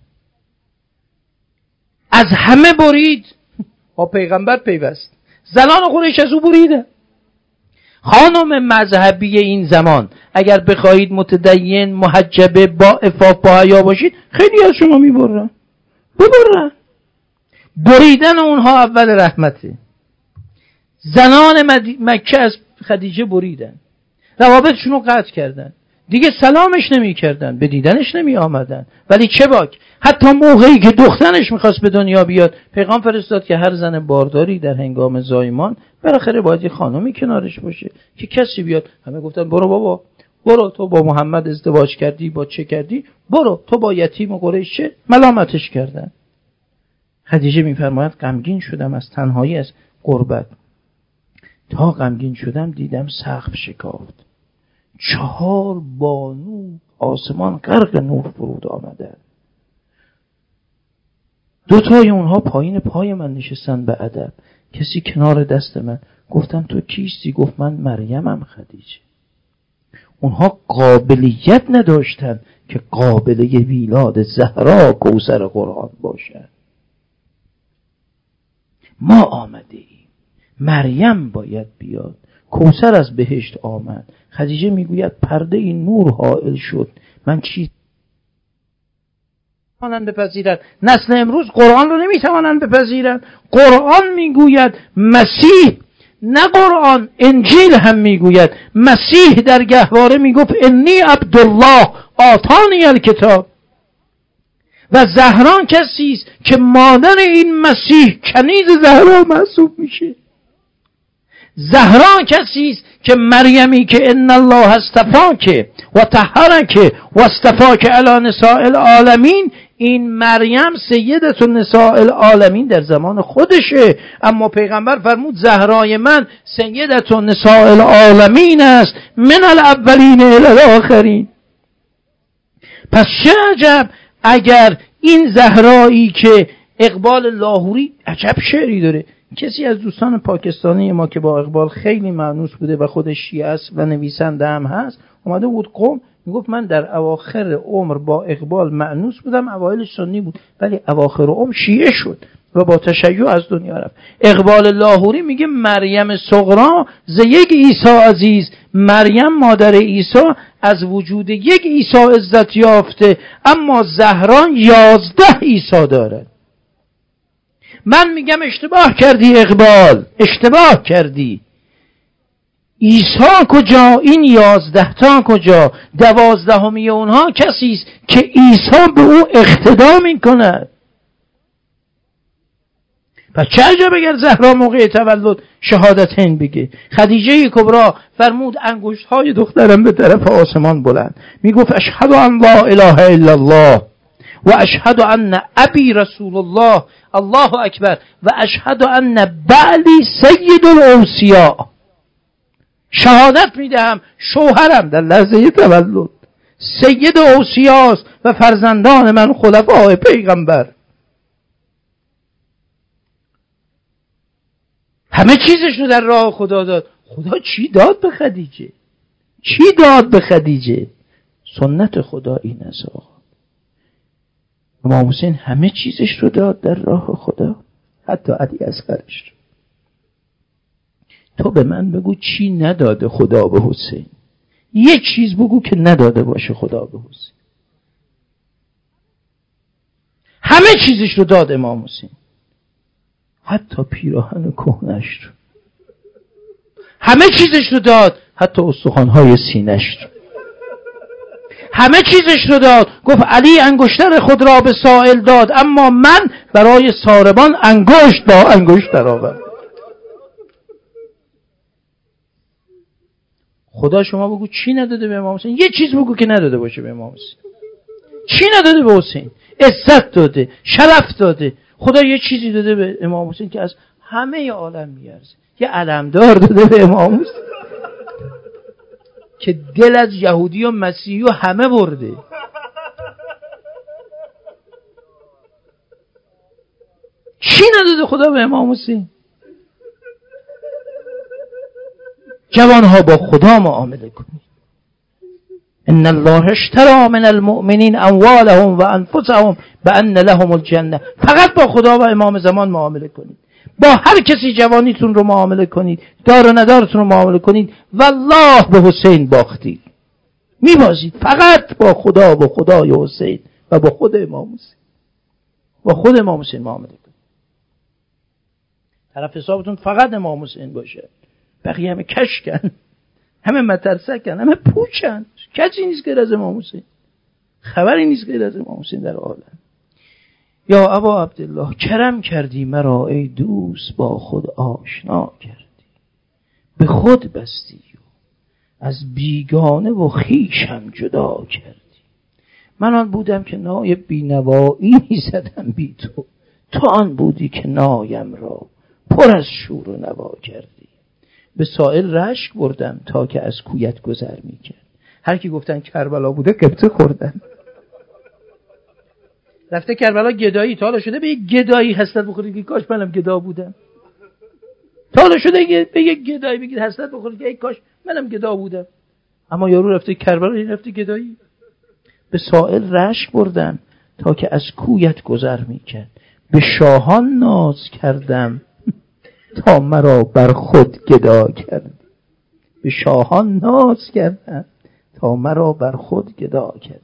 از همه برید، با پیغمبر پیوست. زنان قریش از او بریدن. خانم مذهبی این زمان اگر بخواهید متدین محجبه با عفاف با حیا باشید، خیلی از شما میبرن. ببرن. بریدن اونها اول رحمته. زنان مکه از خدیجه بریدن، روابطشون رو قطع کردن، دیگه سلامش نمی کردن، به دیدنش نمی آمدن. ولی چه باک، حتی موقعی که دخترش میخواست به دنیا بیاد، پیغام فرستاد که هر زن بارداری در هنگام زایمان بالاخره باید یه خانمی کنارش باشه که کسی بیاد. همه گفتن برو بابا، برو، تو با محمد ازدواج کردی، با چه کردی، برو، تو با یتیم و قریش چه. ملامتش کردن. خدیجه میفرماید غمگین شدم از تنهایی، از غربت، تا غمگین شدم دیدم سقف شکافت، چهار بانو آسمان غرق نور فرود آمده، دوتای اونها پایین پای من نشستن به ادب. کسی کنار دست من. گفتم تو کیستی؟ گفت من مریمم خدیجه. اونها قابلیت نداشتن که قابلیه میلاد زهرا کوثر قرآن باشن. ما آمده ایم، مریم باید بیاد. کوثر از بهشت آمد. خدیجه میگوید پرده این نور حائل شد، من چی توانند بپذیرند؟ نسل امروز قرآن رو نمیتوانند بپذیرند. قرآن میگوید مسیح، نه قرآن، انجیل هم میگوید مسیح در گهواره میگفت انی عبدالله آتانی الکتاب. و زهرا کسی است که مادر این مسیح کنیز زهرا محسوب میشه. زهرا کسی است که مریمی که ان الله اصطفاک و طهرک و اصطفاک علی نساء العالمین، این مریم سیدت النساء العالمین در زمان خودشه، اما پیغمبر فرمود زهرای من سیدت النساء العالمین است من الاولین الی الاخرین. پس چه عجب اگر این زهرایی که اقبال لاهوری عجب شعری داره. کسی از دوستان پاکستانی ما که با اقبال خیلی مانوس بوده و خودش شیعه است و نویسنده هم هست، اومده بود قم میگفت من در اواخر عمر با اقبال مانوس بودم، اوایل سنی بود، ولی اواخر عمر شیعه شد و با تشیع از دنیا رفت. اقبال لاهوری میگه مریم صغرا ز یک عیسی عزیز، مریم مادر عیسی از وجود یک عیسی عزت یافته، اما زهرا یازده عیسی داره. من میگم اشتباه کردی اقبال، اشتباه کردی. عیسی کجا؟ این یازده تا کجا؟ دوازدهمی اونها کسی است که عیسی به او اقتدا میکند. پس چه عجب اگر زهرا موقع تولد شهادتین بگه. خدیجه کبری فرمود انگشت های دخترم به طرف آسمان بلند میگفت اشهد ان لا اله الا الله و اشهد ان ابی رسول الله، الله اکبر، و اشهد ان بعلی سید الاوصیاء. شهادت میدهم شوهرم در لحظه تولد سید اوصیاست و فرزندان من خلفای پیغمبر. همه چیزش رو در راه خدا داد. خدا چی داد به خدیجه؟ چی داد به خدیجه؟ سنت خدا این است آقا. امام حسین همه چیزش رو داد در راه خدا، حتی علی اصغرش رو. تو به من بگو چی نداده خدا به حسین؟ یک چیز بگو که نداده باشه خدا به حسین. همه چیزش رو داد امام حسین، حتی پیراهن کهنش رو. همه چیزش رو داد، حتی استخوان‌های سینش رو. همه چیزش رو داد. گفت علی انگشتر خود را به سائل داد، اما من برای ساربان انگشت با انگشت درآوردم. خدا شما بگو چی نداده به امام حسین؟ یه چیز بگو که نداده باشه به امام حسین. چی نداده به حسین؟ عزت داده، شرف داده. خدا یه چیزی داده به امام حسین که از همه عالم میارزه. یه علمدار داده به امام حسین که دل از یهودی و مسیحی و همه برده. چی نداده خدا به امام حسین؟ جوانها با خدا معامله کنید. ان الله اشترى من المؤمنین اموالهم و انفسهم بان لهم الجنه. فقط با خدا و امام زمان معامله کنید. با هر کسی جوانیتون رو معامله کنید، دار و ندارتون رو معامله کنید، والله به حسین باختید، میبازید. فقط با خدا و خدای حسین و با خود امام حسین، با خود امام حسین معامله کنید. طرف حسابتون فقط امام حسین باشه. بقیه همه کشکن، همه مترسکن، همه پوچن. کسی نیست غیر از امام حسین، خبری نیست غیر از امام حسین در عالم. یا ابا عبدالله کرم کردی مرا ای دوست، با خود آشنا کردی، به خود بستی و از بیگانه و خویشم جدا کردی. من آن بودم که نای بینوایی می زدم بی تو، تو آن بودی که نایم را پر از شور و نوا کردی. به سائل رشک بردم تا که از کویت گذر می کرد. هر کی گفتن کربلا بوده قبطه خوردن. رفته کربلا گدایی، تا حالا شده به یک گدایی حسرت بخوری که کاش منم گدا بودم؟ تا حالا شده به یک گدایی بگید حسرت بخوری که ای کاش منم گدا بودم؟ اما یارو رفته کربلا، این رفته گدایی. به سائل رشک بردم تا که از کویت گذر می کرد. به شاهان ناز کردم تا مرا بر خود گدا کرد. به شاهان ناز کردم تا مرا بر خود گدا کرد.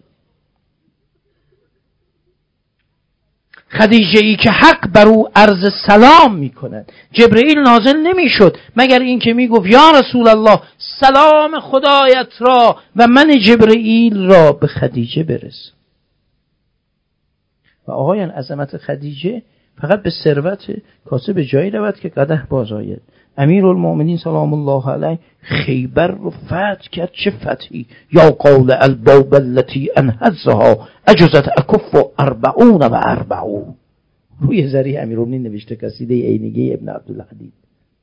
خدیجه ای که حق بر او عرض سلام می کند. جبرئیل نازل نمی شد مگر این که می گفت یا رسول الله سلام خدایت را و من جبرئیل را به خدیجه برس. و آقایان عظمت خدیجه فقط به ثروت کاسه به جایی رود که قدح باز آید. امیرالمومنین سلام الله علیه خیبر رو فتح کرد. چه فتحی؟ یا قول الباب التي انهزها اجزت اکف و اربعون و اربعون. روی زری امیرالمومنین نوشته قصیده عینیه ابن عبدالحدید.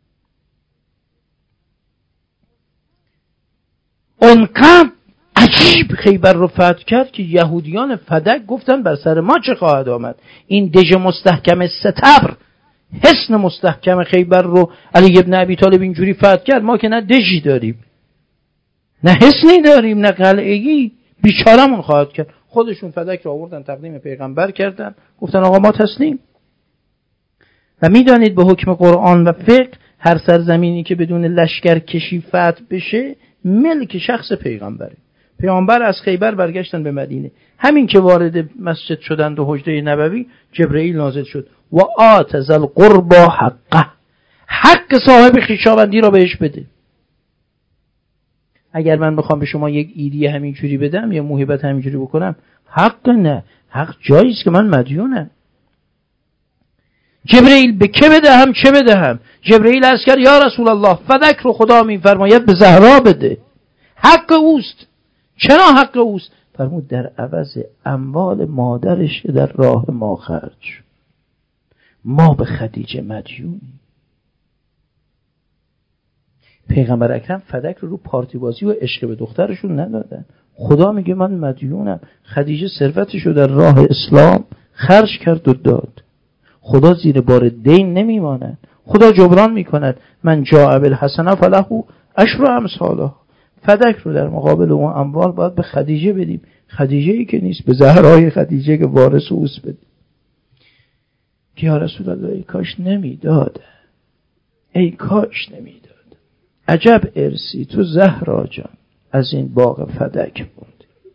اونقدر عجیب خیبر رو فتح کرد که یهودیان فدک گفتن بر سر ما چه خواهد آمد. این دژ مستحکم ستبر، حصن مستحکم خیبر رو علی ابن ابی طالب اینجوری فتح کرد، ما که نه دژی داریم نه حصنی داریم نه قلعه‌ای، بیچارمون خواهد کرد. خودشون فدک رو آوردن تقدیم پیغمبر کردن، گفتن آقا ما تسلیم. و میدانید به حکم قرآن و فقه هر سرزمینی که بدون لشکر کشی فتح بشه ملک شخص پیغمبره. پیامبر از خیبر برگشتن به مدینه. همین که وارد مسجد شدند و حجره نبوی، جبرئیل نازل شد و آت ذل قربى حقه، حق صاحب خویشاوندی را بهش بده. اگر من بخوام به شما یک ایدی همینجوری بدم یا موهبت همینجوری بکنم، حق نه، حق جایی است که من مدیونم. جبرئیل به که بدهم چه بدهم؟ جبرئیل عرض کرد یا رسول الله فدک رو خدا میفرماید به زهرا بده، حق اوست. چرا حق اوست؟ فرمود در عوض اموال مادرش در راه ما خرج شد. ما به خدیجه مدیونیم. پیغمبر اکرم فدک رو رو پارتی بازی و عشق به دخترشون ندادن. خدا میگه من مدیونم. خدیجه ثروتش رو در راه اسلام خرج کرد و داد. خدا زیر بار دین نمیماند، خدا جبران میکند. من جاء بالحسنه فله عشر امثالها. فدک رو در مقابل اون اموال باید به خدیجه بدیم. خدیجه ای که نیست، به زهرای خدیجه که وارث اوست بدیم. که یا رسول الله ای کاش نمیداد، ای کاش نمیداد. عجب ارسی تو زهرا جان از این باغ فدک بود.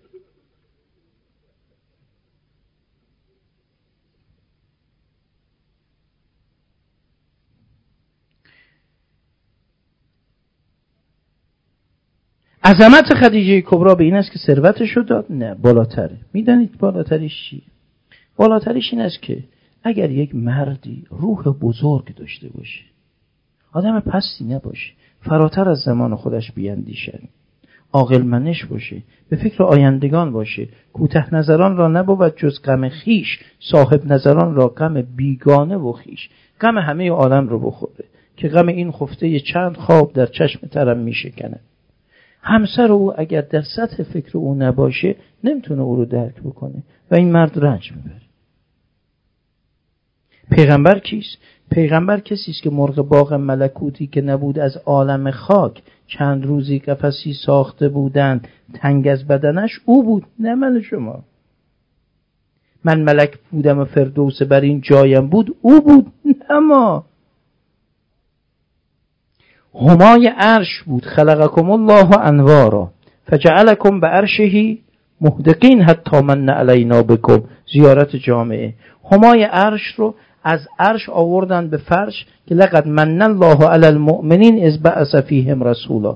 عظمت خدیجه کبرا به این است که ثروتش رو داد؟ نه، بالاتره. میدانید بالاترش چیه؟ بالاترش این است که اگر یک مردی روح بزرگ داشته باشه، آدم پستی نباشه، فراتر از زمان خودش بیاندیشد، عاقل منش باشه، به فکر آیندگان باشه. کوته نظران را نبود جز غم خیش، صاحب نظران را غم بیگانه و خیش. غم همه عالم رو بخوره که غم این خفته چند خواب در چشم ترم میشکنه. همسر او اگر در سطح فکر او نباشه نمیتونه او رو درک بکنه و این مرد رنج میبره. پیغمبر کیست؟ پیغمبر کسی است که مرغ باغ ملکوتی که نبود از عالم خاک، چند روزی قفسی ساخته بودند تنگ از بدنش، او بود، نه من شما. من ملک بودم و فردوس بر این جایم بود، او بود، نه ما. همای عرش بود، خلقکم الله انوارا فجعلکم به عرشه محدقین حتی من علینا بکم. زیارت جامعه. همای عرش رو از عرش آوردن به فرش که لقد من الله علی المؤمنین اذ بعث فیهم رسولا،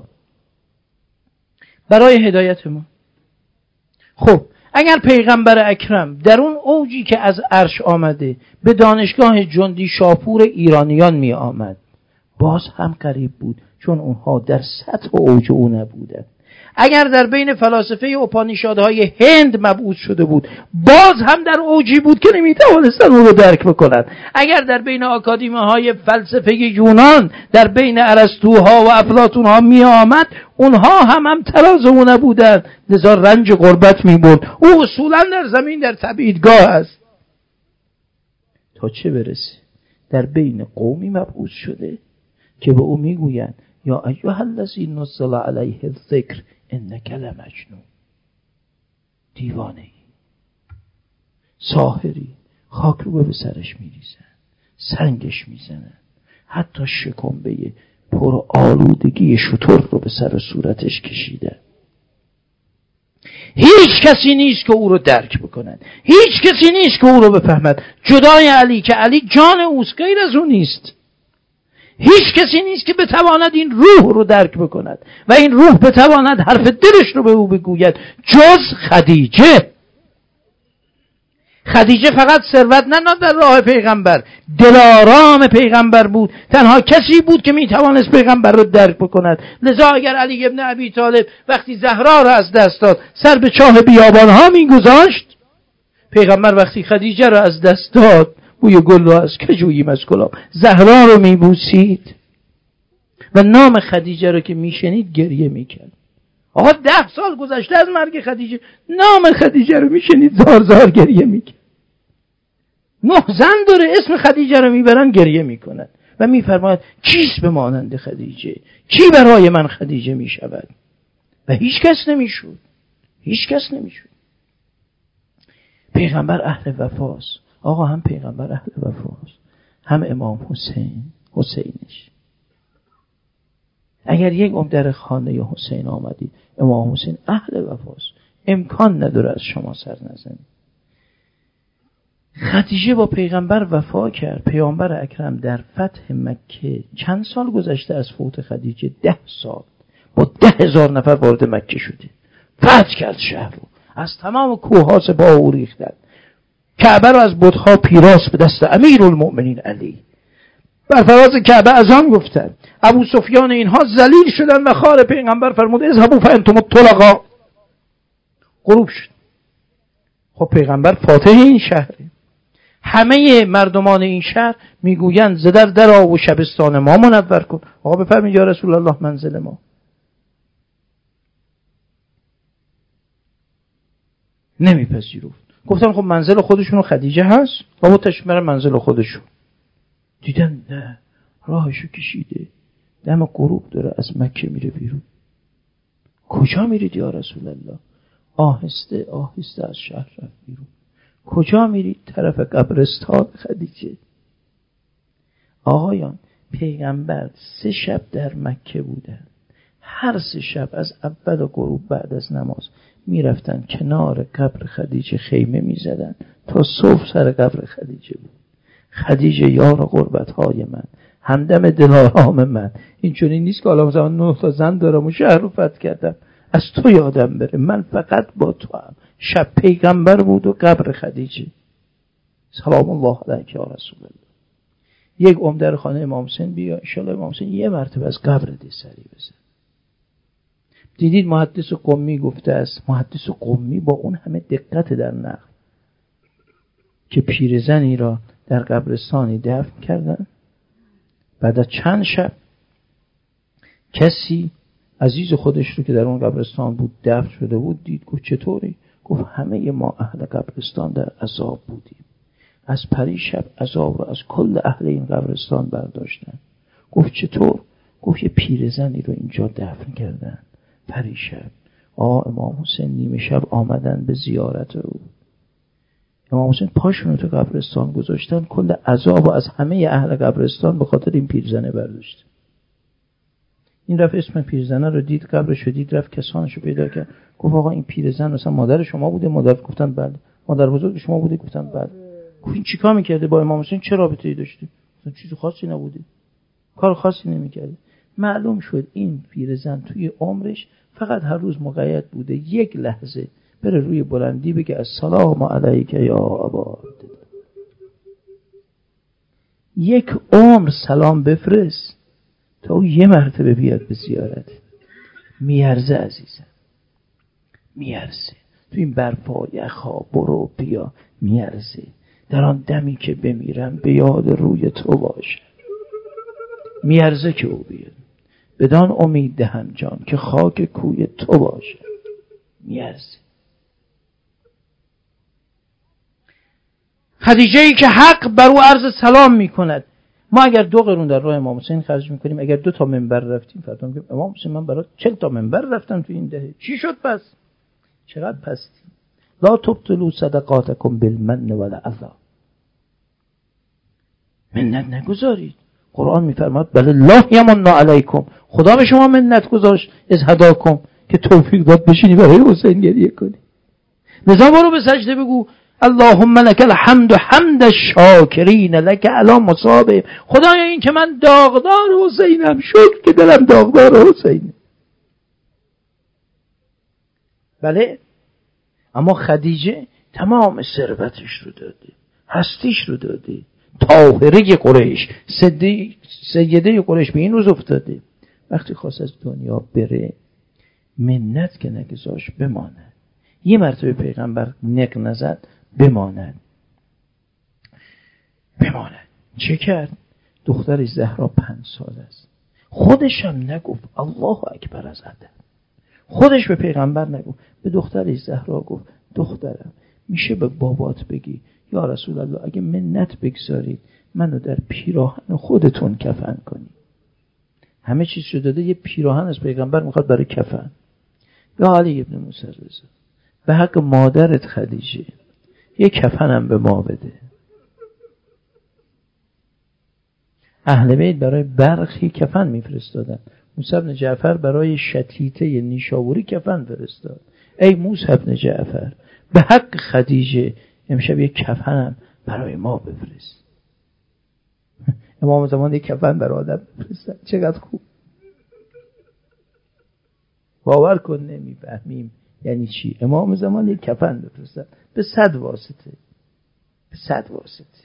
برای هدایت ما. خب اگر پیغمبر اکرم در اون اوجی که از عرش آمده به دانشگاه جندی شاپور ایرانیان می آمد، باز هم قریب بود، چون اونها در سطح اوج او نبودند. اگر در بین فلاسفه اپانیشادهای هند مبعوث شده بود، باز هم در اوجی بود که نمیتوانستن اون رو درک بکنن. اگر در بین آکادمی های فلسفه یونان در بین ارسطوها و افلاطونها می آمد، اونها هم هم تراز او نبودن، لذا رنج غربت می برد. او اصولا در زمین در تبعیدگاه است. تا چه برسه در بین قومی مبعوث شده که به او میگویند یا ایها الذی نزل علیه الذکر انک لمجنون. دیوانه ای، ساحری، خاک رو به سرش میریزن، سنگش میزنن، حتی شکمبه پر آلودگی شتر رو به سر صورتش کشیدن. هیچ کسی نیست که او رو درک بکنند، هیچ کسی نیست که او رو بفهمد جدای علی، که علی جان اوست، غیر از اون نیست. هیچ کسی نیست که بتواند این روح رو درک بکند و این روح بتواند حرف دلش رو به او بگوید جز خدیجه. خدیجه فقط ثروت نداد در راه پیغمبر، دلارام پیغمبر بود، تنها کسی بود که میتوانست پیغمبر رو درک بکند. لذا اگر علی ابن ابی طالب وقتی زهرا رو از دست داد سر به چاه بیابان ها میگذاشت، پیغمبر وقتی خدیجه رو از دست داد بوی گل رو از کجوییم از گلاب، زهرا رو میبوسید و نام خدیجه رو که میشنید گریه میکرد. آقا ده سال گذشته از مرگ خدیجه، نام خدیجه رو میشنید زار زار گریه میکرد. نه زن داره اسم خدیجه رو میبرن گریه میکنن و میفرماید کیست به مانند خدیجه، کی برای من خدیجه میشود؟ و هیچ کس نمیشود، هیچ کس نمیشود. پیغمبر اهل وفاست. آقا هم پیغمبر اهل وفاست، هم امام حسین حسینش. اگر یک عمر در خانه حسین آمدید، امام حسین اهل وفاست، امکان نداره از شما سر نزنید. خدیجه با پیغمبر وفا کرد. پیامبر اکرم در فتح مکه چند سال گذشته از فوت خدیجه؟ ده سال. با ده هزار نفر وارد مکه شده، فتح کرد شهر رو، از تمام کوه‌ها سپاه او ریختند، کعبه رو از بت‌ها پیراس به دست امیرالمؤمنین علی. بر فراز کعبه اذان گفتند، ابو سفیان اینها ذلیل شدن و خار پیغمبر فرمود اذهبوا فانتم الطلقاء. غروب شد. خب پیغمبر فاتح این شهره، همه مردمان این شهر میگویند زدر درآ و شبستان ما منور کن. آقا بفرمایید یا رسول الله منزل ما. نمیپذیرفت. گفتم خب منزل خودشون خدیجه هست، بابا تشریف برن منزل خودشون. دیدن نه، راهشو کشیده، دم غروب داره از مکه میره بیرون. کجا میرید یا رسول الله؟ آهسته آهسته از شهر رفت بیرون. کجا میرید؟ طرف قبرستان خدیجه. آقایان، پیغمبر سه شب در مکه بودن، هر سه شب از اول غروب بعد از نماز میرفتن کنار قبر خدیجه خیمه میزدن تا صبح سر قبر خدیجه بود. خدیجه یار قربت‌های من، همدم دلارام من. اینجوری نیست که حالا مثلا نه تا زن دارم و شهر رو فتح کردم، از تو یادم بره، من فقط با تو هم. شب پیغمبر بود و قبر خدیجه. سلام الله علیک یا رسول الله. یک عمر در خانه امام حسین بیا، ان شاءالله امام حسین یه مرتبه از قبر دی سری بزن. دیدید محدث قمی گفته است، محدث قمی با اون همه دقت در نقل، که پیرزنی را در قبرستانی دفن کردن. بعد از چند شب کسی عزیز خودش رو که در اون قبرستان بود دفن شده بود دید. گفت چطوری؟ گفت همه ما اهل قبرستان در عذاب بودیم، از پریشب عذاب رو از کل اهل این قبرستان برداشتن. گفت چطور؟ گفت یه پیرزنی رو اینجا دفن کردن پریشب. آه امام حسین نیمه شب آمدن به زیارت او. امام حسین پاشون رو تو قبرستان گذاشتن، کل عذاب از همه اهل قبرستان به خاطر این پیرزنه برداشت. این رفت اسم پیرزنه رو دید، قبرش رو دید، رفت کسانش رو پیدا کرد. گفت آقا این پیرزن مثلا مادر شما بوده؟ مادر گفتن بله. مادر بزرگ شما بوده؟ گفتن بله. گفت این چیکار میکرده با امام حسین؟ چه رابطه‌ای داشته؟ مثلا چیز خاصی نبوده، کار خاصی نمیکرده. معلوم شد این پیرزن توی عمرش فقط هر روز مقید بوده یک لحظه بره روی بلندی بگه السلام علیک یا ابا، یک عمر سلام بفرست تا او یه مرتبه بیاد به زیارت. میارزه عزیزم، میارزه. تو این برفا یخا برو بیا، میارزه. در آن دمی که بمیرم به یاد روی تو باشه، میارزه که او بیاد. بدان امید دهم جان که خاک کوی تو باشه، میارزه. خدیجه ای که حق بر او عرض سلام میکند. ما اگر دو قرون در راه امام حسین خرج میکنیم، اگر دو تا منبر رفتیم، فردا میگیم امام حسین من برات چهل تا منبر رفتم تو این دهه، چی شد پس؟ چقدر پستی؟ لا تبطلوا صدقاتکم بالمن والعذا. منت نگذارید. قرآن میفرماد بل الله یمن علیکم، خدا به شما منت گذاشت از هداکم، که توفیق داد بشینی برای حسین گریه کنی. لذا برو به سجده بگو اللهم لك الحمد حمد الشاکرین لك علی مصابه. خدایا این که من داغدار حسینم، شکر که دلم داغدار حسینه. بله، اما خدیجه تمام ثروتش رو داده، هستیش رو داده، طاهره قریش، سیده قریش به این روز افتاده. وقتی خواست از دنیا بره منت که نگذاش بماند. یه مرتبه پیغمبر نق نزد بماند بماند. چه کرد؟ دختر زهرا پنج سال است، خودش هم نگفت الله اکبر از ادب، خودش به پیغمبر نگفت، به دختر زهرا گفت دخترم میشه به بابات بگی یا رسول الله اگه منت بگذارید منو در پیراهن خودتون کفن کنی. همه چیز شده داده، یه پیراهن از پیغمبر میخواد برای کفن. یا علی ابن موسی رضا به حق مادرت خدیجه یه کفنم به ما بده. اهل بیت برای برخی کفن میفرستادن. موسی بن جعفر برای شتیته نیشابوری کفن فرستاد. ای موسی بن جعفر به حق خدیجه امشب یک کفنم برای ما بفرست. امام زمان یک کفن برای آدم بفرستن، چقدر خوب. باور کن نمیفهمیم یعنی چی. امام زمان یک کفن بفرستن به صد واسطه، به صد واسطه.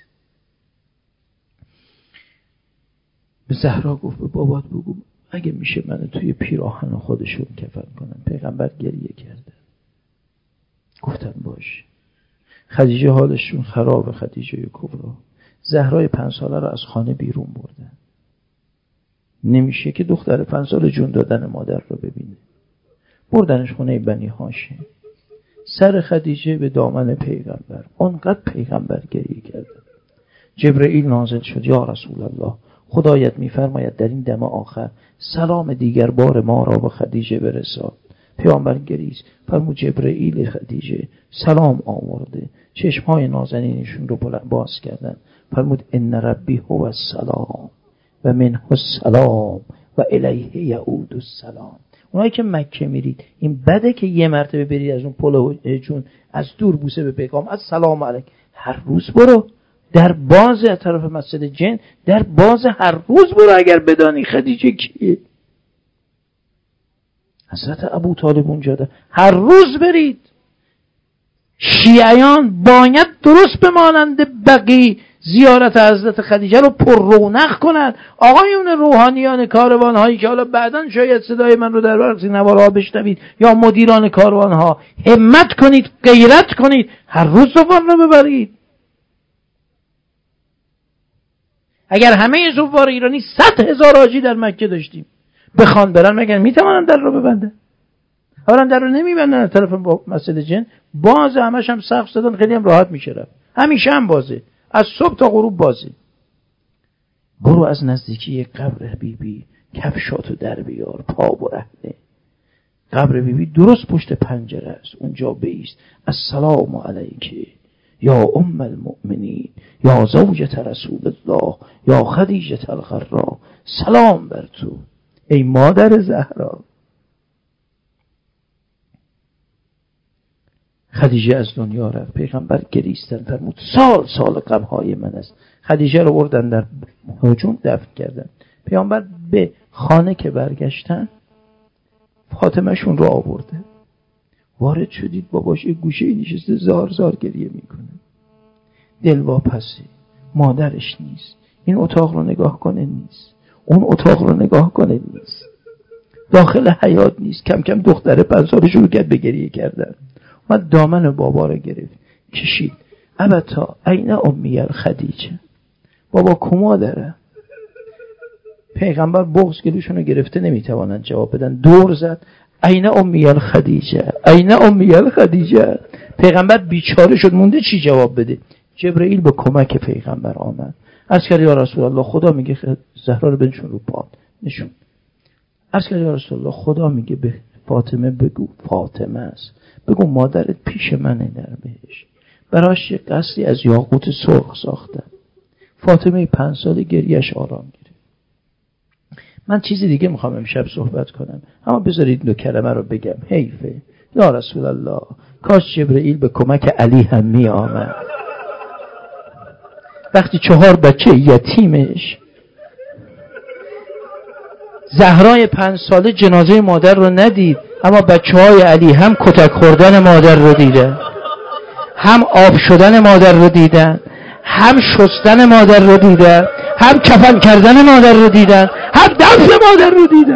به زهرا گفت به بابات بگو اگه میشه منو توی پیراهن خودشون کفن کنن. پیغمبر گریه کرده. گفتن باش. خدیجه حالشون خرابه، خدیجه کبرا. زهرای پنج ساله رو از خانه بیرون بردن. نمیشه که دختر پنج ساله جون دادن مادر رو ببینه. بردنش خونه بنی هاشم. سر خدیجه به دامن پیغمبر. اونقدر پیغمبر گریه کرده. جبرئیل نازل شد یا رسول الله خدایت میفرماید در این دم آخر سلام دیگر بار ما را به خدیجه برسان. پیامبر گریست. فرمود جبرئیل خدیجه سلام آورده. چشمهای نازنینشون رو باز کردن. فرمود ان ربی هو السلام و منه السلام و الیه یعود السلام. اونایی که مکه میرید این بده که یه مرتبه برید از اون پل جون از دور بوسه به پیغام از سلام علیک. هر روز برو در باز از طرف مسجد جن، در باز هر روز برو اگر بدانی خدیجه کیه. حضرت ابو طالب اونجا ده. هر روز برید. شیعیان باید درست بمانند بقی زیارت حضرت خدیجه رو پر رونق کنن. آقایون روحانیان کاروان هایی که حالا بعداً شاید صدای من رو در برخی نوارها بشنوید یا مدیران کاروان ها، همت کنید، غیرت کنید، هر روز سفر رو ببرید. اگر همه سفار ایرانی صد هزار حاجی در مکه داشتیم بخوان برن، مگر میتوانن در رو ببنده؟ حالا در رو نمیبندن از طرف مسجد جن، باز همش هم سقف زدن، خیلی هم راحت میشه رفت. همیشه هم بازه، از صبح تا غروب بازه. برو از نزدیکی قبر بیبی کفشاتو در بیار، پا و رهنه. قبر بیبی درست پشت پنجره است، اونجا بایست. السلام علیکی یا ام المؤمنین یا زوجة رسول الله یا خدیجة الغراء، سلام بر تو ای مادر زهرا. خدیجه از دنیا رفت، پیغمبر گریستن، فرمود سال سال غمهای من است. خدیجه رو بردن در هجوم دفن کردن. پیغمبر به خانه که برگشتن، فاطمه شون رو آورده، وارد شدید باباش یک گوشه نشسته زار زار گریه میکنه، دلواپسه، مادرش نیست، این اتاق رو نگاه کنه نیست، اون اتاق رو نگاه کنه نیست، داخل حیاط نیست. کم کم دختره پنج سال شروع کرد به گریه کردن. اومد دامن بابا رو گرفت کشید، ابتا این امی الخدیجه، بابا کما داره؟ پیغمبر بغض گلوشون رو گرفته، نمیتوانن جواب بدن، دور زد این امی الخدیجه، این امی الخدیجه. پیغمبر بیچاره شد، مونده چی جواب بده. جبرئیل به کمک پیغمبر آمد، عرض کرد یا رسول الله خدا میگه زهرا رو بنشون رو پات نشون. عرض کرد یا رسول الله خدا میگه به فاطمه بگو فاطمه است، بگو مادرت پیش منه در بهش، براش یک قصری از یاقوت سرخ ساختم. فاطمه پنج سال گریهش آرام گرفت. من چیزی دیگه میخوام امشب صحبت کنم، اما بذارید دو کلمه رو بگم. حیفه یا رسول الله، کاش جبرئیل به کمک علی هم می آمد. وقتی چهار بچه یتیمش، زهرای پنج ساله جنازه مادر رو ندید، اما بچه های علی هم کتک خوردن مادر رو دیدن، هم آب شدن مادر رو دیدن، هم شستن مادر رو دیدن، هم کفن کردن مادر رو دیدن، هم دفن مادر رو دیدن.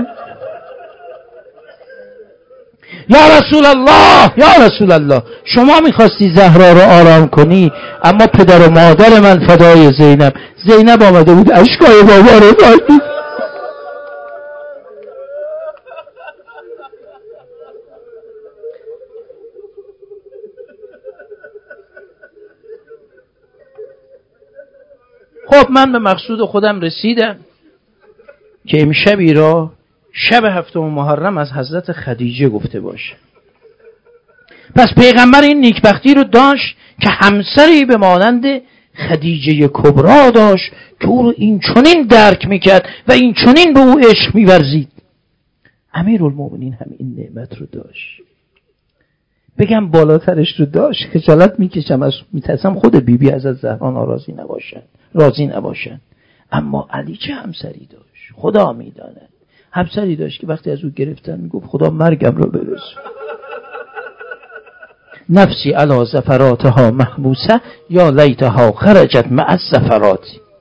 یا رسول الله، یا رسول الله، شما میخواستی زهرا رو آرام کنی، اما پدر و مادر من فدای زینب. زینب آمده بود اشکای بابا رو پاکی. خب من به مقصود خودم رسیدم که امشبی را شب هفتم محرم از حضرت خدیجه گفته باشه. پس پیغمبر این نیکبختی رو داشت که همسری به مانند خدیجه کبرا داشت که او رو این چنین درک میکرد و این چنین به او عشق میورزید. امیرالمومنین هم این نعمت رو داشت. بگم بالاترش رو داشت، خجالت میکشم، از میترسم خود بیبی بی از زهرا ناراضی نباشن، راضی نباشن. اما علی چه همسری داشت خدا میداند. همسری داشت که وقتی از او گرفتن میگفت خدا مرگم رو برسون. نفسی علی زفراتها محبوسه یا لیتها خرجت مع الزفرات.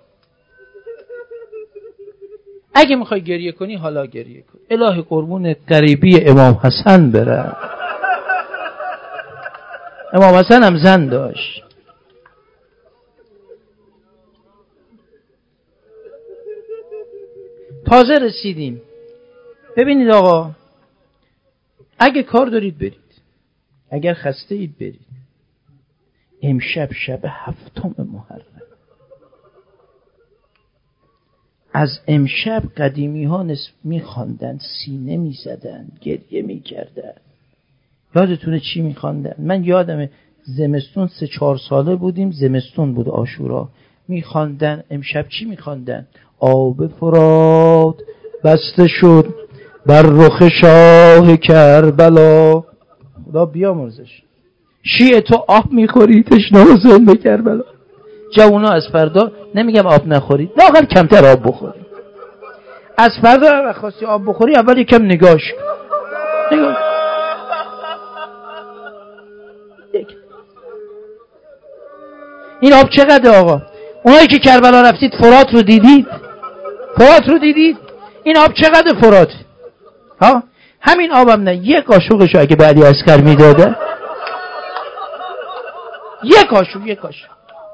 اگه میخوای گریه کنی حالا گریه کن. الهی قربون قریبی امام حسن بره. امام حسن هم زن داشت. تازه رسیدیم. ببینید آقا، اگه کار دارید برید، اگر خسته اید برید. امشب شب هفتم محرم. از امشب قدیمی ها نصف میخواندن، سینه میزدن، گریه میکردن. یادتونه چی میخواندن؟ من یادمه زمستون سه چهار ساله بودیم، زمستون بود عاشورا، میخواندن امشب چی میخواندن؟ آب فرات بسته شد بر رخ شاه کربلا. خدا بیامرزش. شیعه تو آب میخوری تشنه حسین به کربلا. جوونا از فردا نمیگم آب نخورید، لااقل کمتر آب بخورید. از فردا اگه خواستی آب بخوری اول یکم نگاش کن. نگاه این آب چقدر آقا؟ اونایی که کربلا رفتید فرات رو دیدید؟ فرات رو دیدید؟ این آب چقدر فرات؟ ها؟ همین آبم نه یک قاشقشو اگه بعدی عسکر میداده، یک قاشق یک قاشق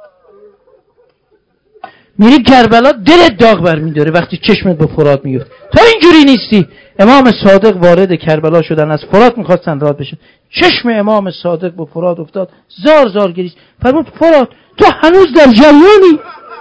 میری کربلا دلت داغ برمیداره وقتی چشمت به فرات میفته. تا اینجوری نیستی. امام صادق وارد کربلا شدن، از فرات میخواستن رد بشن، چشم امام صادق به فرات افتاد، زار زار گریست. فرمود فرات تو هنوز در جریانی؟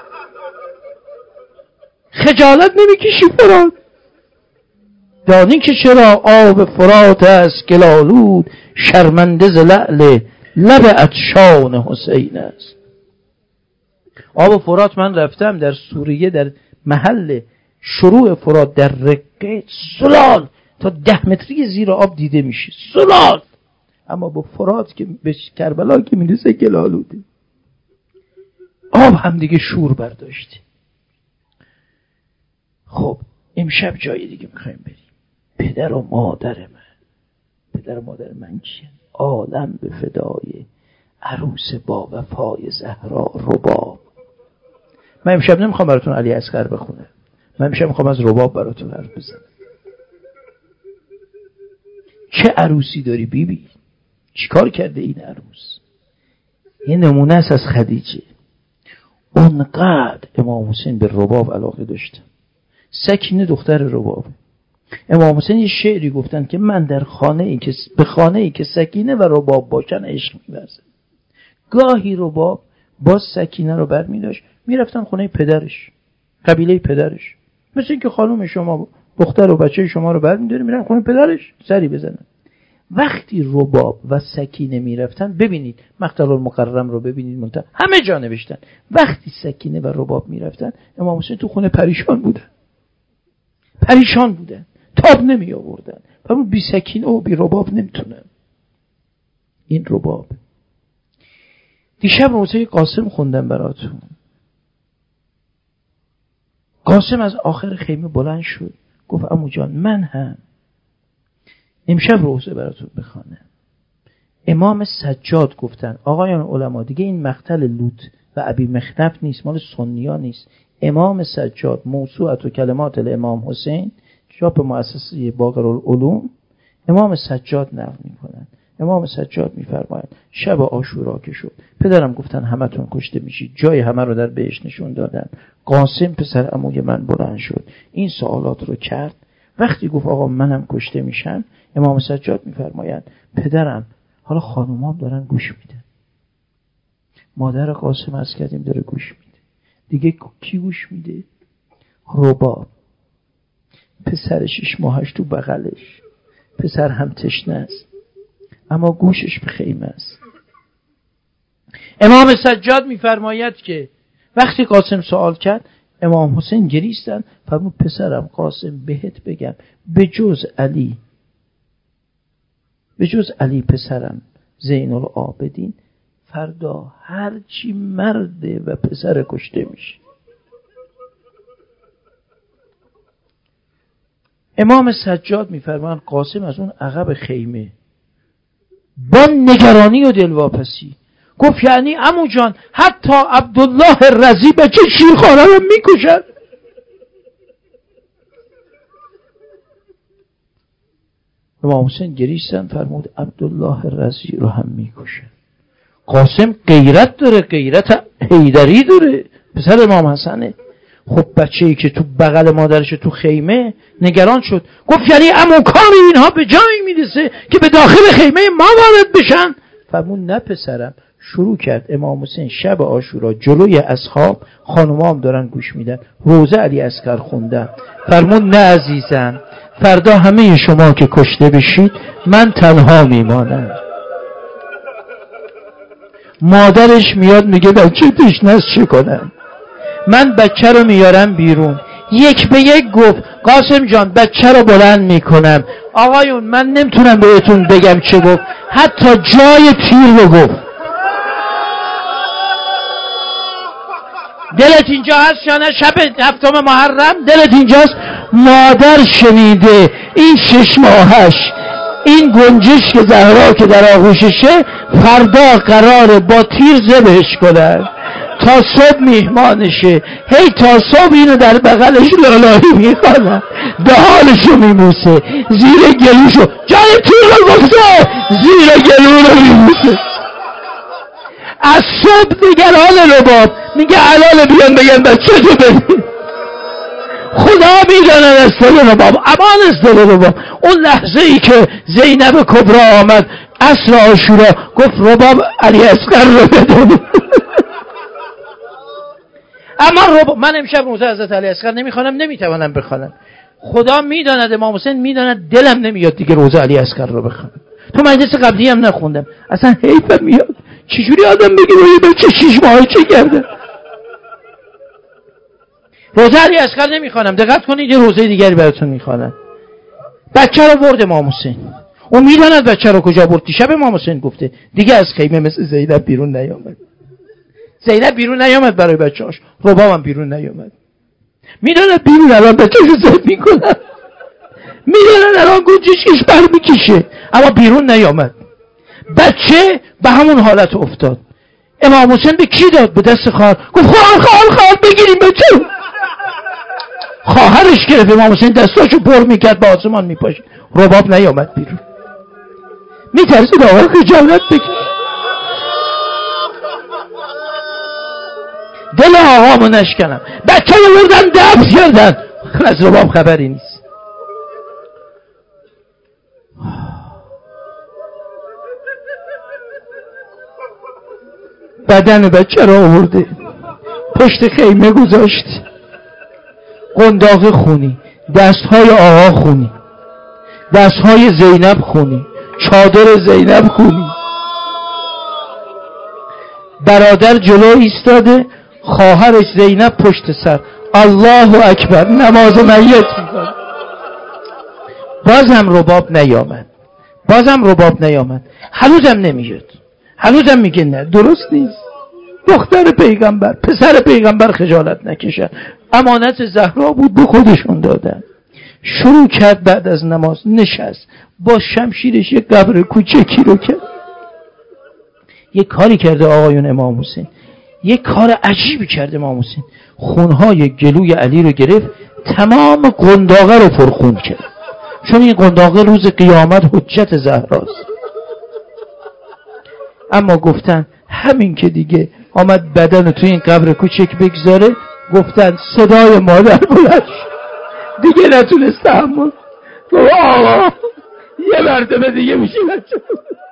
خجالت نمیکشی فرات؟ دانی که چرا آب فرات است گلالود، شرمنده ز لعل لب عطشان حسین است. آب فرات من رفتم در سوریه، در محل شروع فرات در رقه سلال تا ده متری زیر آب دیده میشه، سلال. اما با فرات که به کربلا که میرسه گلالوده. آب هم دیگه شور برداشته. خب امشب جای دیگه میخوایم بریم. پدر و مادر من، پدر و مادر من کیه؟ عالم به فدای عروس با وفای زهرا رباب. من امشب نمیخوام براتون علی اصغر بخونم، من امشب میخوام از رباب براتون حرف بزنم. چه عروسی داری بیبی؟ چیکار کرده این عروس؟ یه نمونه است از خدیجه. اونقدر امام حسین به رباب علاقه داشتن. سکینه دختر رباب. امام حسین یه شعری گفتن که من در خانه ای که به خانه ای که سکینه و رباب باشن عشق می‌ورزم. گاهی رباب با سکینه رو برمی‌داشت میرفتن خونه پدرش، قبیله پدرش. مثل اینکه خانم شما دختر و بچه شما رو برمی‌داره میرن خونه پدرش سری بزنن. وقتی رباب و سکینه میرفتن، ببینید مقتل المکرم رو ببینید، منتها همه جا نوشتن وقتی سکینه و رباب میرفتن امام حسین تو خونه پریشان بودن، پریشان بودن، تاب نمی آوردن. فرمود بی سکینه و بی رباب نمیتونن. این رباب. دیشب روزه قاسم خوندم براتون. قاسم از آخر خیمه بلند شد گفت عمو جان من هم امشب روزه براتون بخوانم. امام سجاد گفتن آقایان علما دیگه این مقتل لوط و ابی مخنف نیست، مال سنیا نیست. امام سجاد موسوعه و کلمات الامام حسین، چاپ مؤسسه باقرالعلوم، امام سجاد نقل میکنن. امام سجاد میفرماید شب عاشورا که شد پدرم گفتن همتون کشته میشید، جای همه رو در بهشت نشون دادن. قاسم پسر عموی من بلند شد این سوالات رو کرد. وقتی گفت آقا منم کشته میشم، امام سجاد میفرماید پدرم، حالا خانومام دارن گوش میدن، مادر قاسم از کردیم داره گوش میده، دیگه کی گوش میده؟ رباب. پسر شش ماهش تو بغلش، پسر هم تشنه است اما گوشش به خیمه است. امام سجاد میفرماید که وقتی قاسم سوال کرد امام حسین گریستن. فرمود پسرم قاسم بهت بگم به جز علی، به جز علی پسرم زین العابدین فردا هر چی مرده و پسر کشته میشه. امام سجاد میفرماند قاسم از اون عقب خیمه با نگرانی و دلواپسی گفت یعنی عمو جان حتی عبدالله رضی بچه شیرخواره رو میکشن؟ امام حسین گریستن فرمود عبدالله رضی رو هم میکشن. قاسم غیرت داره، غیرت حیدری داره، پسر امام حسنه. خب بچه‌ای که تو بغل مادرش تو خیمه نگران شد گفت یعنی عمو کار اینها به جایی میرسه که به داخل خیمه ما وارد بشن؟ فرمود نه پسرم. شروع کرد امام حسین شب عاشورا جلوی اصحاب، خانومام دارن گوش میدن، روزه علی اصغر خوندن. فرمود نه عزیزم، فردا همه شما که کشته بشید من تنها میمانم. مادرش میاد میگه بچه تشنه است چه کنم؟ من بچه رو میارم بیرون. یک به یک گفت قاسم جان بچه رو بلند میکنم. آقایون من نمیتونم بهتون بگم چه گفت، حتی جای تیر رو گفت. دلت اینجا هست یا نه؟ شب هفتم محرم دلت اینجاست؟ مادر شنیده این شش ماهش، این گنجش که زهرا که در آغوششه فردا قراره با تیر ذبحش کنن. تا صبح میهمانشه، هی تا صبح اینو در بغلش لالایی میخوانن، به حالشو میموسه، زیر گلوشو جای تیر رو گفته زیر گلو رو میموسه. از صبح نگران رباب، میگه الان بیان بگن بچه تو بدید. خدا میداند از دل رباب، امان از دل رباب. اون لحظه ای که زینب کبرا آمد عصر عاشورا، گفت رباب علی اصغر رو بده. اما رباب، من امشب روزه حضرت علی اصغر نمیخوانم، نمیتوانم بخوانم. خدا میداند، امام حسین میداند دلم نمیاد دیگه روزه علی اصغر رو بخوانم. تو مجلس قبلی هم نخوندم، اصلا حیفم میاد. چجوری آدم بگه روی بچه شیش ماه چه کرده؟ روزه علی اصغر نمیخوانم. دقت کنید یه روزه دیگری براتون میخوانم. بچه رو برد امام حسین، اون میداند بچه رو کجا برد. دیشب امام حسین گفته دیگه از خیمه مثل زینب بیرون نیامد. زینب بیرون نیامد برای بچه‌اش، ربابم بیرون نیامد. میداند بیرون الان بچه‌شو زد میکنن، میداند الان گوشش بر میکشه، اما بیرون نیامد. بچه به همون حالت افتاد. امام حسین به کی داد؟ به دست خواهر. گفت خواهر خواهر خواهر بگیریم بچه. خواهرش گرفت. امام حسین دستاشو پر میکرد به آسمان میپاشید. رباب نیامد بیرون. میترسید آقا خجالت بکشه. دل آقامو نشکنم. بچه رو بردن دفن کردن، از رباب خبری نیست. بدن بچه رو آورده پشت خیمه گذاشت، قنداق خونی، دستهای آقا خونی، دستهای زینب خونی، چادر زینب خونی. برادر جلو ایستاده، خواهرش زینب پشت سر، الله اکبر نماز میت میکنه. بازم رباب نیامد، بازم رباب نیامد. هنوزم نمیاد، هنوزم میگه نه درست نیست. دختر پیغمبر، پسر پیغمبر خجالت نکشن. امانت زهرا بود به خودشون دادن. شروع کرد بعد از نماز، نشست با شمشیرش یک قبر کوچکی رو کرد. یک کاری کرده آقایون امام حسین، یک کار عجیبی کرده امام حسین. خونهای گلوی علی رو گرفت، تمام قنداقه رو پرخون کرد، چون این قنداقه روز قیامت حجت زهراست. اما گفتن همین که دیگه آمد بدن تو این قبر کوچک بگذاره، گفتن صدای مادر بلند دیگه نتونست تحمل. آقا یه مرتبه دیگه میشه بچه.